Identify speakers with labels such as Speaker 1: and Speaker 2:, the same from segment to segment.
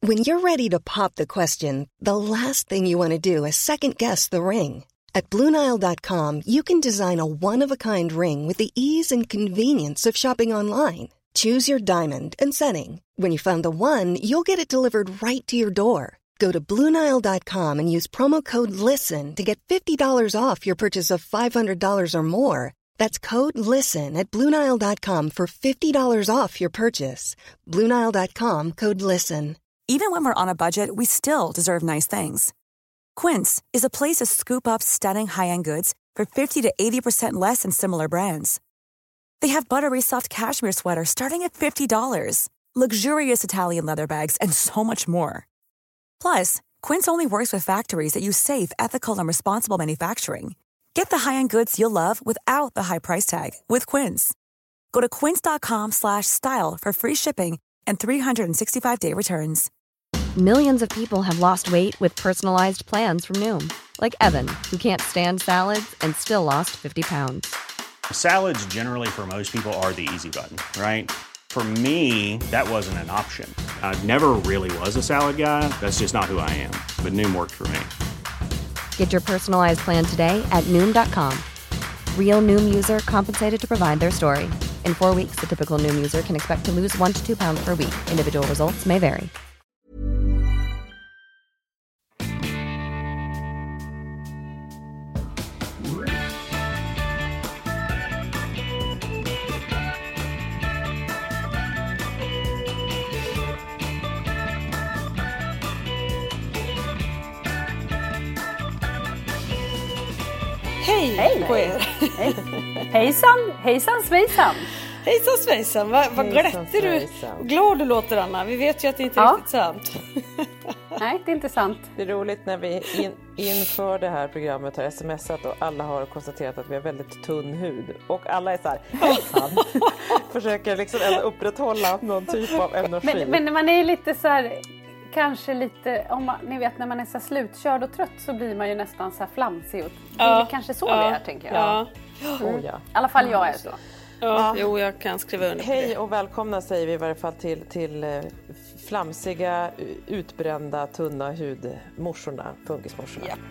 Speaker 1: When you're ready to pop the question, the last thing you want to do is second-guess the ring. At BlueNile.com, you can design a one-of-a-kind ring with the ease and convenience of shopping online. Choose your diamond and setting. When you find the one, you'll get it delivered right to your door. Go to BlueNile.com and use promo code LISTEN to get $50 off your purchase of $500 or more. That's code LISTEN at BlueNile.com for $50 off your purchase. BlueNile.com, code LISTEN.
Speaker 2: Even when we're on a budget, we still deserve nice things. Quince is a place to scoop up stunning high-end goods for 50 to 80% less than similar brands. They have buttery soft cashmere sweaters starting at $50, luxurious Italian leather bags, and so much more. Plus, Quince only works with factories that use safe, ethical, and responsible manufacturing. Get the high-end goods you'll love without the high price tag with Quince. Go to quince.com/style for free shipping and 365-day returns.
Speaker 3: Millions of people have lost weight with personalized plans from Noom. Like Evan, who can't stand salads and still lost 50 pounds.
Speaker 4: Salads generally for most people are the easy button, right? For me, that wasn't an option. I never really was a salad guy. That's just not who I am. But Noom worked for me.
Speaker 3: Get your personalized plan today at Noom.com. Real Noom user compensated to provide their story. In 4 weeks, the typical Noom user can expect to lose 1 to 2 pounds per week. Individual results may vary.
Speaker 5: Hej på er.
Speaker 6: Hej. Hejsan svejsan.
Speaker 5: Hejsan svejsan. Vad glättig du och glad du låter, Anna. Vi vet ju att det inte är riktigt sant.
Speaker 6: Nej, det är inte sant.
Speaker 7: Det är roligt när vi inför det här programmet har smsat och alla har konstaterat att vi har väldigt tunn hud. Och alla är så här, hejsan. Försöker liksom upprätthålla någon typ av energi.
Speaker 6: Men man är lite så här... Kanske lite, ni vet när man är så slutkörd och trött så blir man ju nästan så här flamsig. Och det är kanske så det är, tänker jag. I alla fall jag är så.
Speaker 5: Jo, jag kan skriva under på det.
Speaker 7: Hej och välkomna säger vi i varje fall till flamsiga, utbrända, tunna hudmorsorna, funkismorsorna.
Speaker 5: Japp.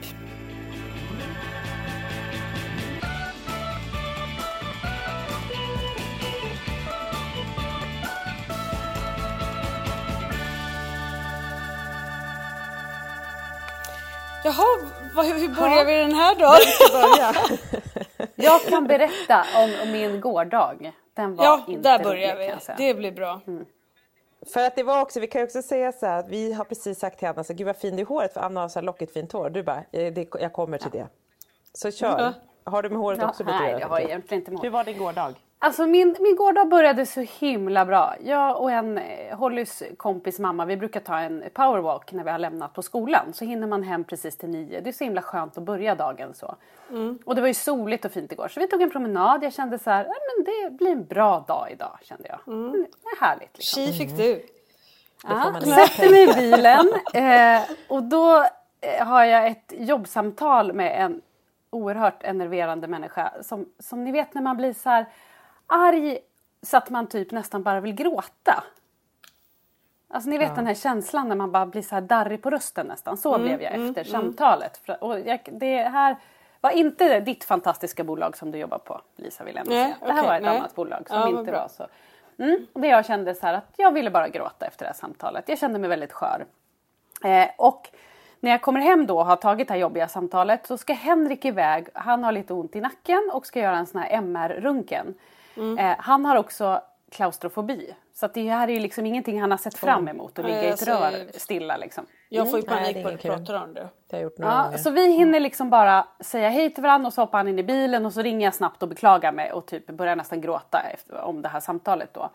Speaker 5: Jaha, hur börjar vi den här dagen?
Speaker 6: Jag kan berätta om min gårdag. Den var inte
Speaker 5: där börjar
Speaker 6: rolig,
Speaker 5: vi. Det blir bra.
Speaker 7: För att det var också, vi kan ju också säga så här att vi har precis sagt till Anna så gud vad fin det är håret, för Anna har så här lockigt fint hår. Du bara, jag kommer till det. Så kör. Har du med håret också?
Speaker 6: Nej, jag har egentligen inte med.
Speaker 7: Hur var din gårdag?
Speaker 6: Alltså min gårdag började så himla bra. Jag och en Hollys kompis mamma, vi brukar ta en powerwalk när vi har lämnat på skolan. Så hinner man hem precis till 9. Det är så himla skönt att börja dagen så. Och det var ju soligt och fint igår. Så vi tog en promenad. Jag kände så här, men det blir en bra dag idag, kände jag. Det är härligt liksom.
Speaker 5: Tji fick du.
Speaker 6: Ja, sätter mig i bilen. Och då har jag ett jobbsamtal med en oerhört enerverande människa. Som ni vet när man blir så här arg så att man typ nästan bara vill gråta. Alltså ni vet den här känslan när man bara blir så här darrig på rösten nästan. Så blev jag efter samtalet. Och det här var inte ditt fantastiska bolag som du jobbar på, Lisa, vill jag säga. Det här var ett annat bolag som inte var så. Och det jag kände så här att jag ville bara gråta efter det här samtalet. Jag kände mig väldigt skör. Och när jag kommer hem då och har tagit det här jobbiga samtalet så ska Henrik iväg. Han har lite ont i nacken och ska göra en sån här MR-runken. Han har också klaustrofobi. Så att det här är ju liksom ingenting han har sett fram emot att ligga i ett rör stilla liksom.
Speaker 5: Jag får ju panik på att prata om det.
Speaker 7: Det har gjort några gånger.
Speaker 6: Så vi hinner liksom bara säga hej till varandra och så hoppar han in i bilen och så ringer jag snabbt och beklagar mig och typ börjar nästan gråta om det här samtalet då.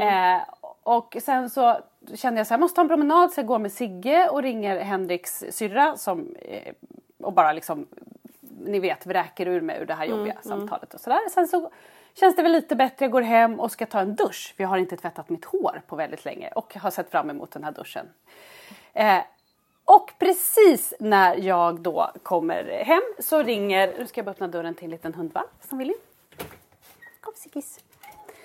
Speaker 6: Och sen så kände jag så här, jag måste ta en promenad, så jag går med Sigge och ringer Henriks syrra som och bara liksom, ni vet, vräker ur mig ur det här jobbiga samtalet och sådär. Sen så känns det väl lite bättre, jag går hem och ska ta en dusch. För jag har inte tvättat mitt hår på väldigt länge och har sett fram emot den här duschen. Och precis när jag då kommer hem så ringer, nu ska jag bara öppna dörren till en liten hundvalp som vill in. Kom Siggis.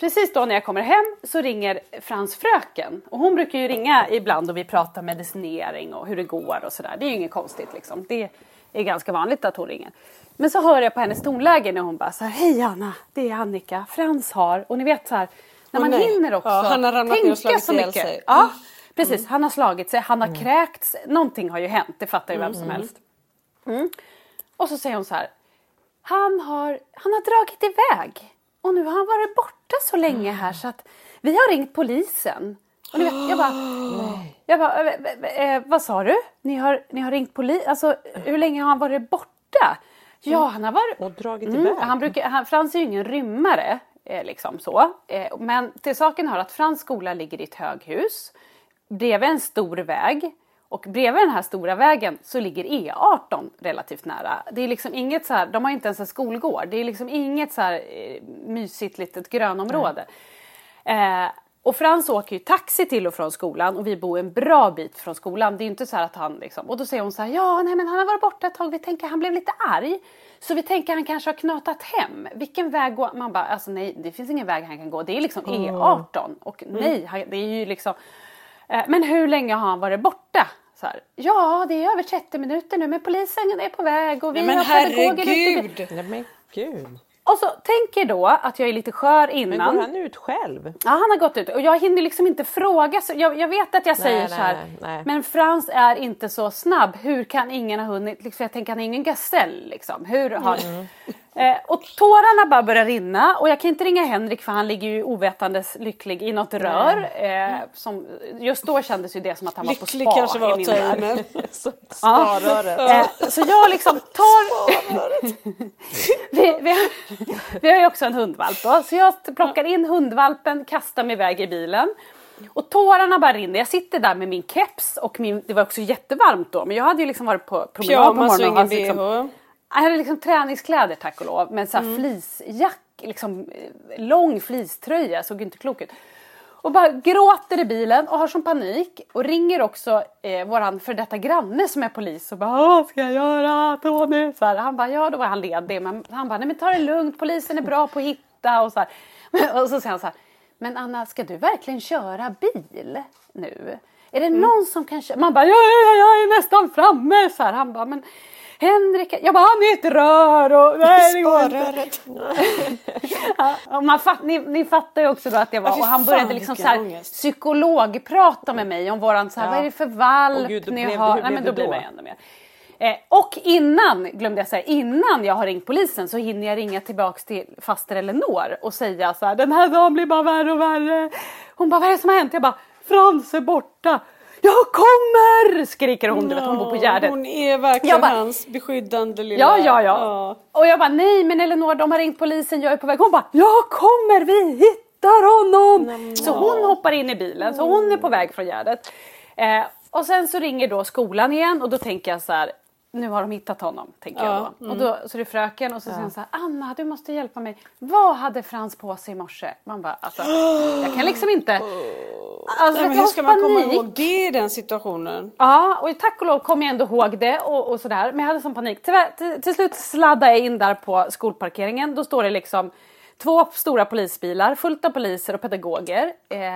Speaker 6: precis då när jag kommer hem så ringer Frans fröken. Och hon brukar ju ringa ibland och vi pratar medicinering och hur det går och sådär. Det är ju inget konstigt liksom. Det är ganska vanligt att hon ringer. Men så hör jag på hennes tonläge när hon bara så här: hej Anna, det är Annika, Frans har. Och ni vet så här, när man hinner också
Speaker 5: han har ramlat ner och slagit
Speaker 6: så mycket. Sig. Ja, precis. Han har slagit sig, han har kräkts. Någonting har ju hänt, det fattar ju vem som helst. Och så säger hon så här: han har dragit iväg. Och nu har han varit borta så länge här så att vi har ringt polisen. Och ni vet, jag bara, vad sa du? Ni har ringt polisen? Alltså, hur länge har han varit borta? Ja, han har varit...
Speaker 7: Och dragit iväg.
Speaker 6: Frans är ju ingen rymmare, liksom så. Men till saken hör att Frans skola ligger i ett höghus. Bredvid en stor väg. Och bredvid den här stora vägen så ligger E18 relativt nära. Det är liksom inget så här, de har inte ens en skolgård. Det är liksom inget så här mysigt litet grönområde. Och Frans åker ju taxi till och från skolan och vi bor en bra bit från skolan. Det är ju inte så här att han liksom... Och då säger hon så här: ja, nej men han har varit borta ett tag. Vi tänker han blev lite arg. Så vi tänker han kanske har knatat hem. Vilken väg går... Man bara, alltså nej, det finns ingen väg han kan gå. Det är liksom E18. Och nej, det är ju liksom... Men hur länge har han varit borta? Så här, ja, det är över 30 minuter nu. Men polisen är på väg och vi har pedagoger ute.
Speaker 7: Nej men gud.
Speaker 6: Och så tänker då att jag är lite skör innan.
Speaker 7: Men går han ut själv?
Speaker 6: Ja, han har gått ut. Och jag hinner liksom inte fråga. Så jag vet att jag säger så här. Nej. Men Frans är inte så snabb. Hur kan ingen ha hunnit? Liksom, jag tänker han är ingen gasell. Liksom. Hur har... och tårarna bara börjar rinna. Och jag kan inte ringa Henrik för han ligger ju ovetandes lycklig i något rör. Som, just då kändes ju det som att han
Speaker 5: lycklig
Speaker 6: var på spa.
Speaker 5: Kanske var i min värld.
Speaker 6: Sparröret. Så jag liksom tar... vi har ju också en hundvalp då. Så jag plockar in hundvalpen, kastar mig iväg i bilen. Och tårarna bara rinner. Jag sitter där med min keps och det var också jättevarmt då. Men jag hade ju liksom varit på promenad på morgonen.
Speaker 5: Och ingen
Speaker 6: jag hade liksom träningskläder tack och lov. Men så här fleecejack, liksom lång fleecetröja, såg inte klok ut. Och bara gråter i bilen och har som panik. Och ringer också våran för detta granne som är polis. Och bara, vad ska jag göra Tony? Så här, han bara, ja då var han ledig. Men han bara, nej men ta det lugnt, polisen är bra på att hitta. Och så här. Och så säger han så här, men Anna, ska du verkligen köra bil nu? Är det någon som kan köra? Man bara, jag är nästan framme. Så här, han bara, men... Henrik, jag bara, han är ett rör och nej, det går inte. Ni fattar ju också då att jag var, och han började liksom så här psykologprata med mig om våran så här, vad är det för valp ni har? Nej men då blir man ju ännu mer. Och glömde jag säga, innan jag har ringt polisen så hinner jag ringa tillbaks till faster Eleanor och säga så här, den här dagen blir bara värre och värre. Hon bara, vad är det som har hänt? Jag bara, Frans är borta. Jag kommer! Skriker hon, du vet, hon bor på Gärdet.
Speaker 5: Hon är verkligen hans beskyddande lilla...
Speaker 6: Ja. Och jag bara, nej men Eleanor, de har ringt polisen, jag är på väg. Hon bara, jag kommer, vi hittar honom! Så hon hoppar in i bilen, så hon är på väg från Gärdet. Och sen så ringer då skolan igen och då tänker jag så här, nu har de hittat honom, tänker jag då. Och då så är det fröken och så säger hon så här, Anna, du måste hjälpa mig. Vad hade Frans på sig i morse? Man bara, alltså, jag kan liksom inte... Alltså,
Speaker 5: men hur ska man komma ihåg det i den situationen?
Speaker 6: Ja, och tack och lov kom jag ändå ihåg det och sådär. Men jag hade sån panik. Till slut sladdade jag in där på skolparkeringen. Då står det liksom 2 stora polisbilar, fullt av poliser och pedagoger.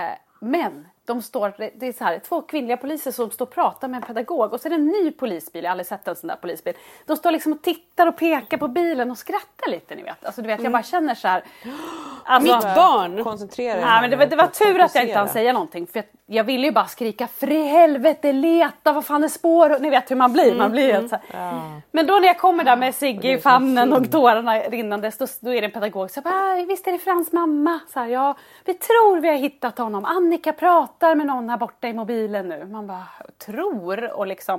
Speaker 6: Men de står, det är så här, 2 kvinnliga poliser som står och pratar med en pedagog. Och så är det en ny polisbil, jag har aldrig sett en sån där polisbil. De står liksom och tittar och pekar på bilen och skrattar lite, ni vet. Alltså du vet, jag bara känner så här. Alltså,
Speaker 5: mitt barn!
Speaker 7: Koncentrera.
Speaker 6: Ja, men det var tur att jag inte hann säga någonting. För jag ville ju bara skrika, för i helvete, leta, vad fan är spår? Ni vet hur man blir, man blir helt så här. Men då när jag kommer där med Sigge i famnen och tårarna rinnandes, då är det en pedagog så bara, visst är det Frans mamma? Så här, ja, vi tror vi har hittat honom. Annika pratar med någon här borta i mobilen nu. Man bara, tror och liksom...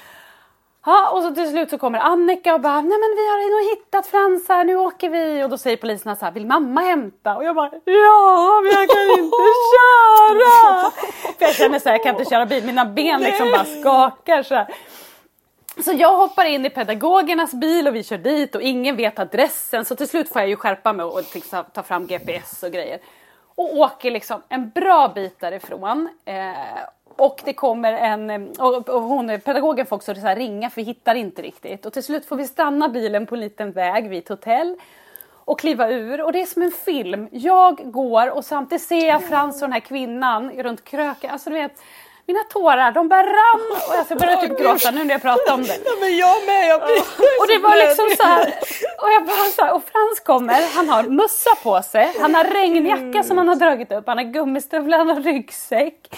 Speaker 6: Ja, och så till slut så kommer Annika och bara, nej men vi har nog hittat Frans här, nu åker vi. Och då säger poliserna så här, vill mamma hämta? Och jag bara, ja, men jag kan inte köra. För jag känner så här, jag kan inte köra bil, mina ben liksom bara skakar så här. Så jag hoppar in i pedagogernas bil och vi kör dit och ingen vet adressen. Så till slut får jag ju skärpa mig och ta fram GPS och grejer. Och åker liksom en bra bit därifrån. Och det kommer pedagogen får också så här ringa för vi hittar inte riktigt. Och till slut får vi stanna bilen på en liten väg vid ett hotell. och kliva ur. Och det är som en film. Jag går och samtidigt ser jag Frans och den här kvinnan runt kröken. Alltså du vet, mina tårar, de bara rann. Och jag börjar typ gråta nu när jag pratar om det.
Speaker 5: Ja, men jag med.
Speaker 6: Och det var liksom så här. Och jag bara så här, och Frans kommer, han har mössa på sig. Han har regnjacka som han har dragit upp. Han har gummistövlar, han har ryggsäck.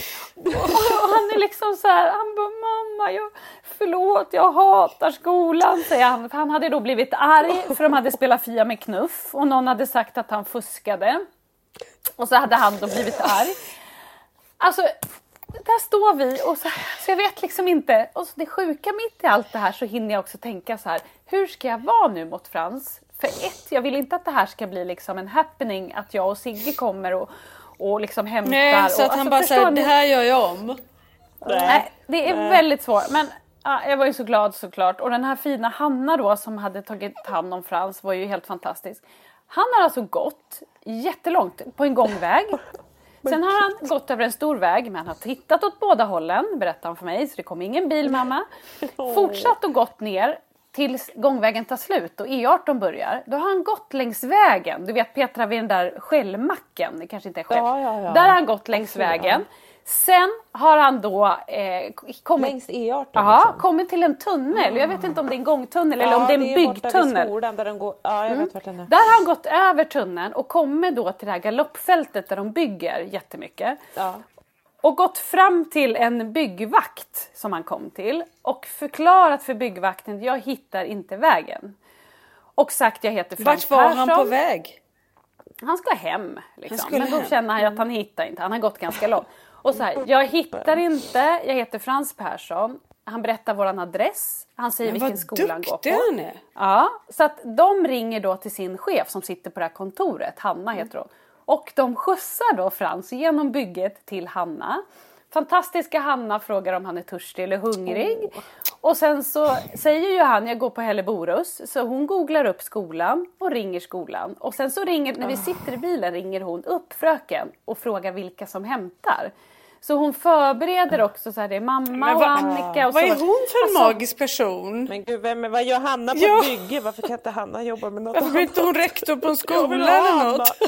Speaker 6: Och han är liksom så här, han bara, mamma, förlåt, jag hatar skolan, säger han. För han hade då blivit arg för de hade spelat Fia med knuff. Och någon hade sagt att han fuskade. Och så hade han då blivit arg. Alltså, där står vi och så jag vet liksom inte. Och så det sjuka mitt i allt det här så hinner jag också tänka så här. Hur ska jag vara nu mot Frans? För jag vill inte att det här ska bli liksom en happening. Att jag och Sigge kommer och liksom hämtar.
Speaker 5: Nej, så att han bara säger, det här gör jag om.
Speaker 6: Nej, det är väldigt svårt. Men jag var ju så glad såklart. Och den här fina Hanna då som hade tagit hand om Frans var ju helt fantastisk. Han har alltså gått jättelångt på en gångväg. Sen har han gått över en stor väg, men han har tittat åt båda hållen, berättar han för mig, så det kom ingen bil, mamma. Fortsatt och gått ner tills gångvägen tar slut och E18 börjar. Då har han gått längs vägen. Du vet Petra vid den där skällmacken, det kanske inte är skäll.
Speaker 7: Ja.
Speaker 6: Där har han gått längs vägen. Sen har han då kommit...
Speaker 7: Längs E18?
Speaker 6: Ja, kommit till en tunnel. Jag vet inte om det är en gångtunnel eller om det är en byggtunnel.
Speaker 7: Skolan där den går. Ja, jag vet vart den är.
Speaker 6: Där har han gått över tunneln och kommer då till det här galoppfältet där de bygger jättemycket.
Speaker 7: Ja.
Speaker 6: Och gått fram till en byggvakt som han kom till. Och förklarat för byggvakten att jag hittar inte vägen. Och sagt jag heter Frank Persson.
Speaker 5: Vart var han på väg?
Speaker 6: Han ska hem. Liksom. Men då känner han att han hittar inte. Han har gått ganska långt. Och så här, jag hittar inte. Jag heter Frans Persson. Han berättar våran adress. Han säger vilken skola han går på.
Speaker 5: Han är.
Speaker 6: Ja, så att de ringer då till sin chef som sitter på det här kontoret. Hanna heter hon. Och de skjutsar då Frans genom bygget till Hanna. Fantastiska Hanna frågar om han är törstig eller hungrig. Och sen så säger ju han, jag går på Helleborus. Så hon googlar upp skolan och ringer skolan. Och sen så ringer, när vi sitter i bilen ringer hon upp fröken och frågar vilka som hämtar. Så hon förbereder också så här, det är mamma och Annika. Och
Speaker 5: vad
Speaker 6: så.
Speaker 5: är hon för en magisk person?
Speaker 7: Men gud, vad gör Hanna på ett bygge? Varför kan inte Hanna jobba med något
Speaker 5: annat? Varför blir inte hon rektor på en skola eller något?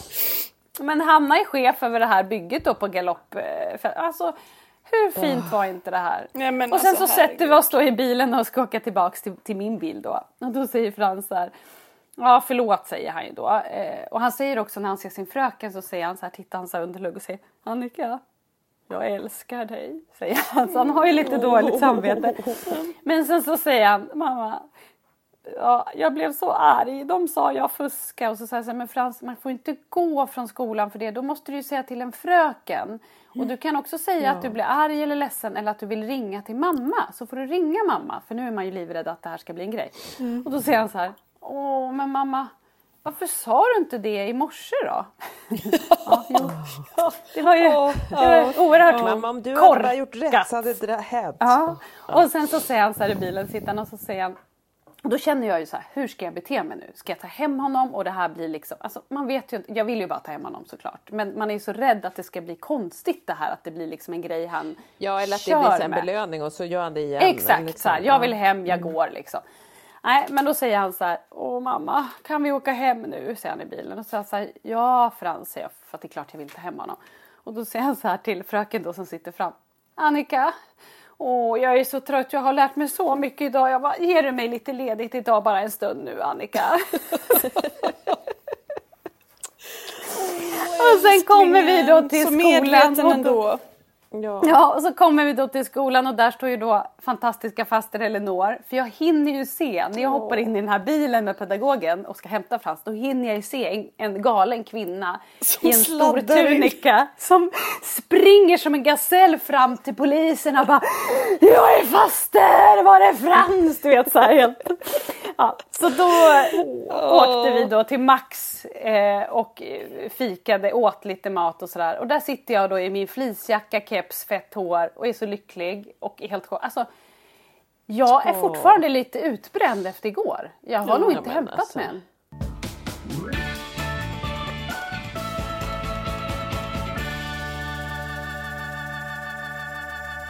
Speaker 6: Men Hanna är chef över det här bygget då på galopp. Alltså, hur fint var inte det här?
Speaker 5: Nej, men
Speaker 6: och sen
Speaker 5: alltså,
Speaker 6: så sätter vi oss då i bilen och ska åka tillbaka till min bil då. Och då säger Frans så här, ja förlåt säger han ju då. Och han säger också när han ser sin fröken så säger han så här, tittar han så här under lugg och säger, Annika, jag älskar dig, säger han. Så han har ju lite dåligt samvete. Men sen så säger han, mamma, ja, jag blev så arg. De sa jag fuska. Och så säger jag, men Frans, man får inte gå från skolan för det. Då måste du ju säga till en fröken. Och du kan också säga att du blir arg eller ledsen. Eller att du vill ringa till mamma. Så får du ringa mamma. För nu är man ju livrädd att det här ska bli en grej. Och då säger han så här, åh men mamma, varför sa du inte det i morse då? Det var ju oerhört
Speaker 7: mamma, om du hade bara gjort rätt så hade det hänt.
Speaker 6: Ja. Och sen så säger han så här i bilen, sitter han och så säger han, och då känner jag ju så här, hur ska jag bete mig nu? Ska jag ta hem honom? Och det här blir liksom, alltså man vet ju inte, jag vill ju bara ta hem honom såklart. Men man är ju så rädd att det ska bli konstigt det här, att det blir liksom en grej han
Speaker 7: eller att det blir en belöning och så gör han det igen.
Speaker 6: Exakt,
Speaker 7: liksom.
Speaker 6: så här, jag vill hem, jag går liksom. Nej, men då säger han så här, åh mamma, kan vi åka hem nu? Säger han i bilen. Och så säger han så här, ja Frans, säger jag, för att det är klart jag vill ta hem honom. Och då säger han så här till fröken då som sitter fram, Annika, jag är så trött, jag har lärt mig så mycket idag. Jag bara, ger du mig lite ledigt idag bara en stund nu, Annika? Och sen kommer vi då till skolan.
Speaker 5: Ändå.
Speaker 6: Ja, och så kommer vi då till skolan och där står ju då fantastiska faster Elinor. För jag hinner ju se, när jag hoppar in i den här bilen med pedagogen och ska hämta Frans, då hinner jag ju se en galen kvinna som i en stor tunika som springer som en gasell fram till polisen och bara, jag är faster, var är Frans? Du vet så här helt. Ja, så då åkte vi då till Max och fikade, åt lite mat och sådär. Och där sitter jag då i min fleecejacka, keps, fett hår och är så lycklig och är helt skön. Alltså, jag är fortfarande lite utbränd efter igår. Jag har nog inte hämtat mig än.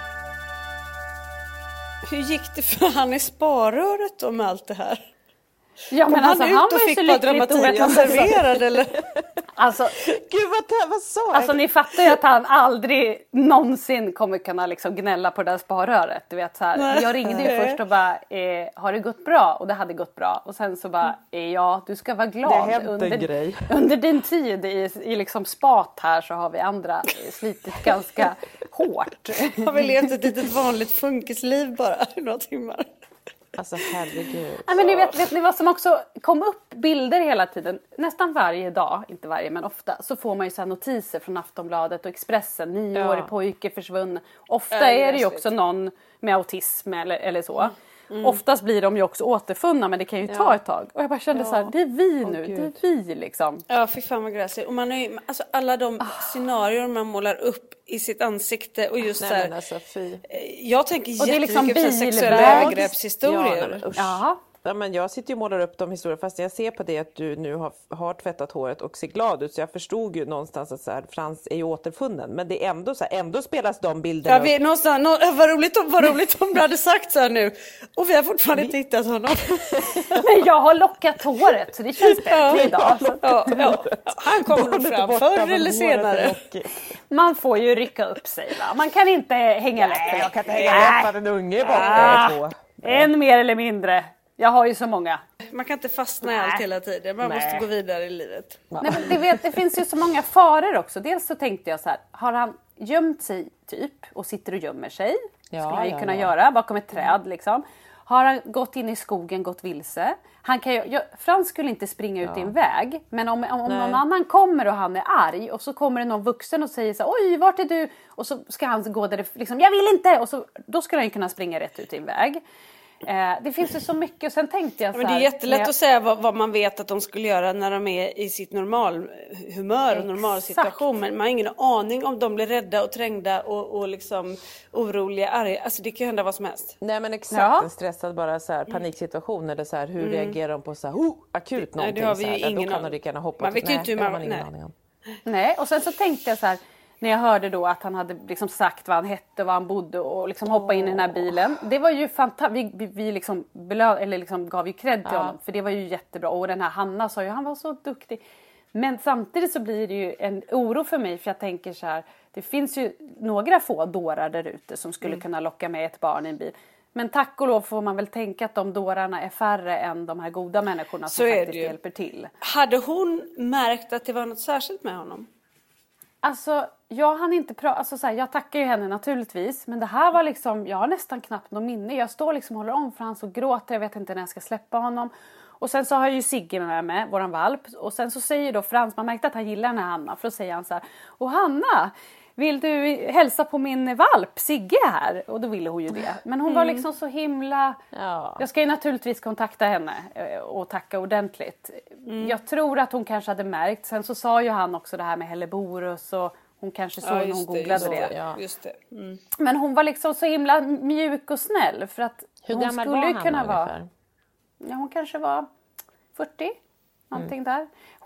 Speaker 5: Hur gick det för han i sparröret om allt det här?
Speaker 6: Ja, men alltså,
Speaker 5: han ut och fick bara dramatik serverad eller?
Speaker 6: Alltså,
Speaker 7: Gud vad sa
Speaker 6: alltså ni fattar ju att han aldrig någonsin kommer kunna liksom gnälla på det där sparröret. Du vet så här. Jag ringde ju först och bara, har det gått bra? Och det hade gått bra. Och sen så bara, ja du ska vara glad. Under din tid i liksom spat här så har vi andra slitit ganska hårt.
Speaker 5: Har vi levt ett litet vanligt funkisliv bara i några timmar.
Speaker 7: Alltså herregud.
Speaker 6: Ja, men vet ni vad som också kom upp bilder hela tiden? Nästan varje dag, inte varje men ofta, så får man ju så här notiser från Aftonbladet och Expressen. 9-årig pojke försvunnen. Ofta är det ju också någon med autism eller så. Oftast blir de ju också återfunna, men det kan ju ta ett tag. Och jag bara kände så här, det är vi nu, det är vi liksom.
Speaker 5: Ja, fy fan vad gräsligt. Och man är ju, alltså alla de scenarier man målar upp i sitt ansikte och just
Speaker 7: Nej,
Speaker 5: så här,
Speaker 7: alltså,
Speaker 5: jag tänker jättemycket
Speaker 6: liksom
Speaker 5: på sexuella övergreppshistorier.
Speaker 7: Ja, men jag sitter ju och målar upp de historier fast jag ser på det att du nu har tvättat håret och ser glad ut, så jag förstod ju någonstans att så här, Frans är ju återfunnen, men det är ändå så här, ändå spelas de bilderna
Speaker 5: vad roligt om du hade sagt så här nu och vi har fortfarande inte hittat honom.
Speaker 6: Men jag har lockat håret så det känns bättre idag.
Speaker 5: Ja. Han kommer nog fram förr eller senare.
Speaker 6: Man får ju rycka upp sig va? Man kan inte hänga läppar.
Speaker 7: Jag kan inte hänga läppar, en unge bakom.
Speaker 6: En mer eller mindre. Jag har ju så många.
Speaker 5: Man kan inte fastna i allt hela tiden. Man måste gå vidare i livet.
Speaker 6: Nej, men det finns ju så många faror också. Dels så tänkte jag så här. Har han gömt sig typ och sitter och gömmer sig? Skulle han ju kunna göra bakom ett träd liksom. Har han gått in i skogen, gått vilse? Han kan Frans skulle inte springa ut i en väg. Men om någon annan kommer och han är arg. Och så kommer det någon vuxen och säger så här, oj vart är du? Och så ska han gå där det liksom, jag vill inte! Och så, då skulle han ju kunna springa rätt ut i en väg. Det finns ju så mycket och sen tänkte jag så här,
Speaker 5: men det är jättelätt att säga vad man vet att de skulle göra när de är i sitt normalhumör och normal situation, men man har ingen aning om de blir rädda och trängda och liksom oroliga, arga. Alltså det kan hända vad som helst.
Speaker 7: Nej men exakt, en stressad bara så här paniksituation eller så här, hur reagerar de på så här akut någonting?
Speaker 5: Nej, det har vi ju ingen
Speaker 7: man vet ju inte hur man
Speaker 6: Nej, och sen så tänkte jag så här, när jag hörde då att han hade liksom sagt vad han hette och var han bodde och liksom hoppa in i den här bilen. Det var ju fantastiskt. Vi liksom gav ju cred till honom. För det var ju jättebra. Och den här Hanna sa ju, han var så duktig. Men samtidigt så blir det ju en oro för mig. För jag tänker så här, det finns ju några få dårar där ute som skulle kunna locka med ett barn i en bil. Men tack och lov får man väl tänka att de dårarna är färre än de här goda människorna som faktiskt hjälper till.
Speaker 5: Hade hon märkt att det var något särskilt med honom?
Speaker 6: Alltså, jag hann inte alltså, så här, jag tackar ju henne naturligtvis. Men det här var liksom, jag har nästan knappt någon minne. Jag står liksom och håller om för han så gråter. Jag vet inte när jag ska släppa honom. Och sen så har jag ju Sigge med mig, våran valp. Och sen så säger då Frans, man märkte att han gillar den här Hanna. För då säger han så här, och Hanna, vill du hälsa på min valp? Sigge här. Och då ville hon ju det. Men hon var liksom så himla... Ja. Jag ska ju naturligtvis kontakta henne och tacka ordentligt. Jag tror att hon kanske hade märkt. Sen så sa ju han också det här med Helleborus och hon kanske såg när hon googlade det.
Speaker 5: Ja, just det.
Speaker 6: Men hon var liksom så himla mjuk och snäll. För att
Speaker 7: hur
Speaker 6: hon
Speaker 7: gammal
Speaker 6: skulle
Speaker 7: var han
Speaker 6: kunna vara...
Speaker 7: ungefär?
Speaker 6: Ja, hon kanske var 40. Någonting där.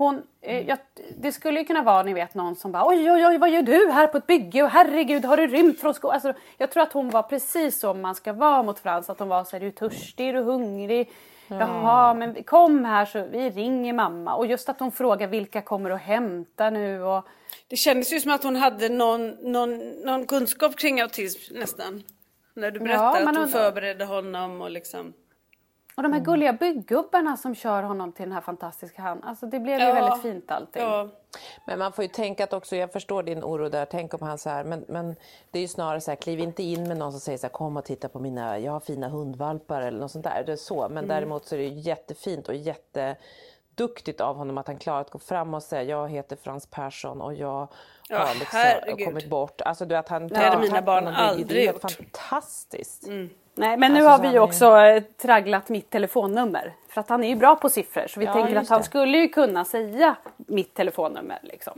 Speaker 6: Det skulle ju kunna vara, ni vet, någon som bara oj, vad gör du här på ett bygge? Och herregud, har du rymt från skolan? Alltså, jag tror att hon var precis som man ska vara mot Frans. Att hon var så här, du är törstig, du är hungrig. Jaha, men kom här så vi ringer mamma. Och just att hon frågar vilka kommer att hämta nu. Och...
Speaker 5: Det kändes ju som att hon hade någon kunskap kring autism nästan. När du berättade att hon förberedde honom och liksom...
Speaker 6: Och de här gulliga bygggubbarna som kör honom till den här fantastiska han. Alltså det blev ju väldigt fint allting. Ja.
Speaker 7: Men man får ju tänka att också, jag förstår din oro där, tänk om han så här, men det är ju snarare så här, kliv inte in med någon som säger så här, kom och titta på jag har fina hundvalpar eller något sånt där, det är så. Men däremot så är det ju jättefint och jätteduktigt av honom att han klarar att gå fram och säga, jag heter Frans Persson och jag har liksom kommit bort. Alltså du att han
Speaker 5: det hade mina barn aldrig gjort.
Speaker 6: Fantastiskt. Nej, men nu har vi ju också tragglat mitt telefonnummer. För att han är ju bra på siffror. Så vi tänker att han skulle ju kunna säga mitt telefonnummer. Liksom,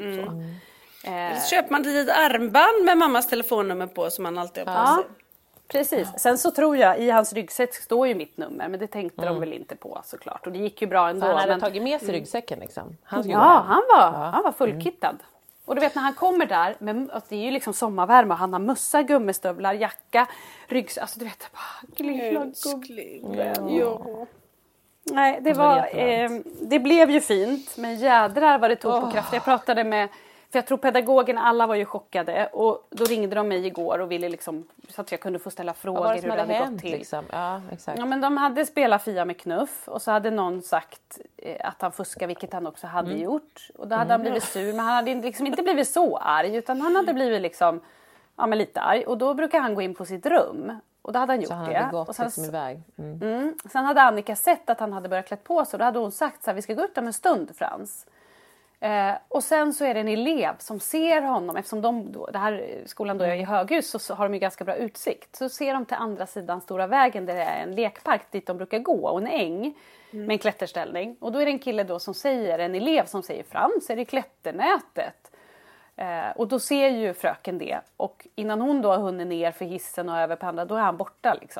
Speaker 5: så köper man ett armband med mammas telefonnummer på som man alltid har på sig.
Speaker 6: Precis. Sen så tror jag i hans ryggsäck står ju mitt nummer. Men det tänkte de väl inte på såklart. Och det gick ju bra ändå.
Speaker 7: Han hade tagit med sig ryggsäcken liksom.
Speaker 6: Han var fullkittad. Och du vet när han kommer där, det är ju liksom sommarvärme och han har mössa, gummistövlar, jacka, ryggsäck. Alltså du vet, bara lilla gubben.
Speaker 5: Ja.
Speaker 6: Nej, det blev ju fint, men jädrar vad det tog på kraft. Jag pratade med, för jag tror pedagogerna, alla var ju chockade, och då ringde de mig igår och ville liksom, så att jag kunde få ställa frågor hur det hade gått till.
Speaker 7: Liksom? Ja, exakt.
Speaker 6: Ja, men de hade spelat Fia med knuff, och så hade någon sagt att han fuskade, vilket han också hade gjort. Och då hade han blivit sur, men han hade liksom inte blivit så arg, utan han hade blivit liksom, ja, men lite arg. Och då brukar han gå in på sitt rum. Och då hade han gjort det.
Speaker 7: Så han hade gått liksom iväg.
Speaker 6: Sen hade Annika sett att han hade börjat klätt på sig. Och då hade hon sagt så här, vi ska gå ut om en stund, Frans. Och sen så är det en elev som ser honom. Eftersom det här skolan då är i höghus, så har de ju ganska bra utsikt. Så ser de till andra sidan stora vägen, där det är en lekpark dit de brukar gå. Och en äng med en klätterställning. Och då är det en kille då som säger, en elev som säger, Frans, är det klätternätet? Och då ser ju fröken det, och innan hon då har hunnit ner för hissen och över på andra, då är han borta liksom.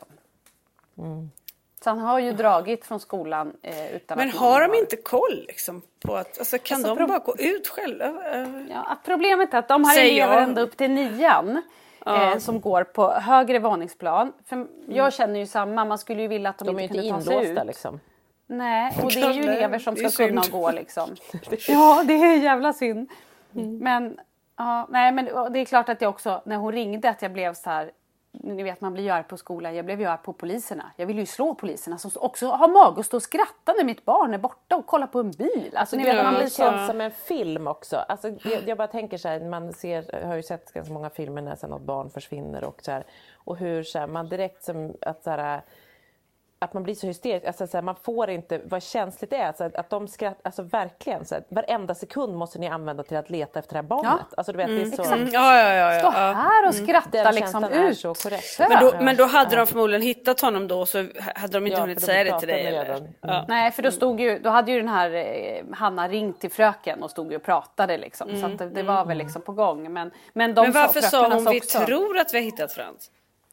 Speaker 6: Så han har ju dragit från skolan utan
Speaker 5: men
Speaker 6: att
Speaker 5: har de inte koll liksom på att, alltså kan de bara gå ut själva?
Speaker 6: Ja, problemet är att de har elever ända upp till 9 som går på högre våningsplan. För jag känner ju samma, man skulle ju vilja att de inte kunde ta sig ut.
Speaker 7: Liksom.
Speaker 6: Nej, och det är ju elever som ska kunna gå liksom. Ja, det är jävla synd. Men ja, nej, men det är klart att jag också, när hon ringde, att jag blev så här, ni vet, man blir ju arg på skolan, jag blev ju arg på poliserna. Jag vill ju slå poliserna som också har mag att stå och skratta när mitt barn är borta och kolla på en bil. Alltså ni vet, man blir
Speaker 7: känns som en film också. Alltså, jag bara tänker så här, jag har ju sett ganska många filmer när så något barn försvinner och så här, och hur så här, man direkt som att så här, att man blir så hysterisk, alltså så här, man får inte, vad känsligt det är, alltså, att de skrattar, alltså verkligen så här, varenda sekund måste ni använda till att leta efter det här barnet. Ja. Alltså du vet, det är så.
Speaker 6: Stå här och skratta liksom ut.
Speaker 7: Så korrekt.
Speaker 5: Men då hade de förmodligen hittat honom då, så hade de inte hunnit säga det till dig eller?
Speaker 6: Nej, för då hade ju den här Hanna ringt till fröken och stod ju och pratade liksom, så att det var väl liksom på gång, men
Speaker 5: varför sa hon vi tror att vi har hittat Frans?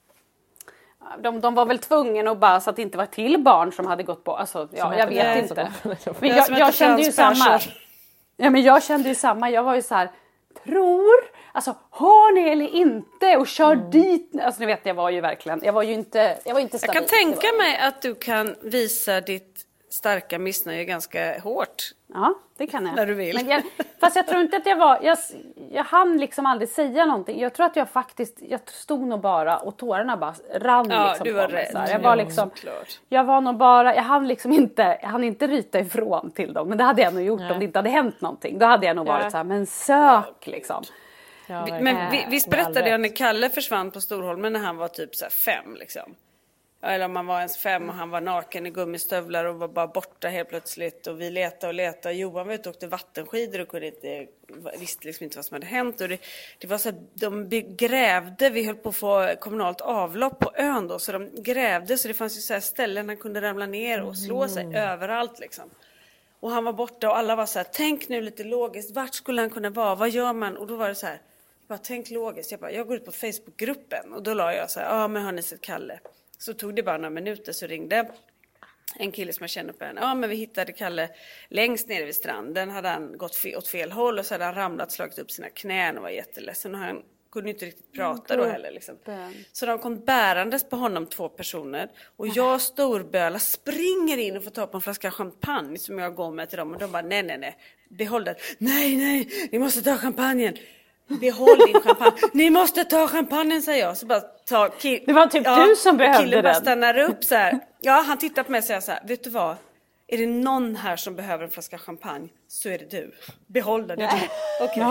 Speaker 6: De var väl tvungna att bara, så att det inte var till barn som hade gått på. Alltså, ja, jag vet inte. Men jag kände ju samma. Ja, men jag kände ju samma. Jag var ju så här, alltså har ni eller inte, och kör dit. Alltså ni vet, jag var ju inte stabil.
Speaker 5: Jag kan tänka mig att du kan visa ditt starka missnöje ganska hårt.
Speaker 6: Ja, det kan jag.
Speaker 5: När du vill.
Speaker 6: Fast jag tror inte att jag hann liksom aldrig säga någonting. Jag tror att jag stod nog bara, och tårarna bara rann liksom.
Speaker 5: Du var rädd.
Speaker 6: Jag var liksom, jag var nog bara, jag hann inte ryta ifrån till dem. Men det hade jag nog gjort om det inte hade hänt någonting. Då hade jag nog varit så här, men sök liksom.
Speaker 5: Ja, men visst berättade jag när Kalle försvann på Storholmen när han var typ så här 5 liksom. Eller om man var ens 5 och han var naken i gummistövlar och var bara borta helt plötsligt. Och vi letade. Johan var ute och åkte vattenskidor och visste liksom inte vad som hade hänt. Och det var så här, de grävde, vi höll på att få kommunalt avlopp på ön då. Så de grävde, så det fanns ju så här ställen han kunde ramla ner och slå sig överallt liksom. Och han var borta och alla var så här, tänk nu lite logiskt, vart skulle han kunna vara, vad gör man? Och då var det så här, tänk logiskt. Jag går ut på Facebookgruppen och då la jag så här, men har ni sett Kalle? Så tog det bara några minuter, så ringde en kille som jag känner på henne. Ja, men vi hittade Kalle längst nere vid stranden. Hade han gått åt fel håll och så hade han ramlat, slagit upp sina knän och var jätteledsen. Och han kunde inte riktigt prata då heller. Liksom. Så de kom bärandes på honom 2 personer. Och jag storböla springer in och får ta på en flaska champagne som jag går med till dem. Och de bara, nej, behåll det. Nej, ni måste ta champagnen. Behåll din champagne. Ni måste ta champagnen, säger jag. Så bara
Speaker 6: det var typ du som behövde
Speaker 5: killen
Speaker 6: den.
Speaker 5: Bara stannar upp så här. Ja, han tittar på mig och säger så här, vet du vad? Är det någon här som behöver en flaska champagne, så är det du. Behåll den. Okej.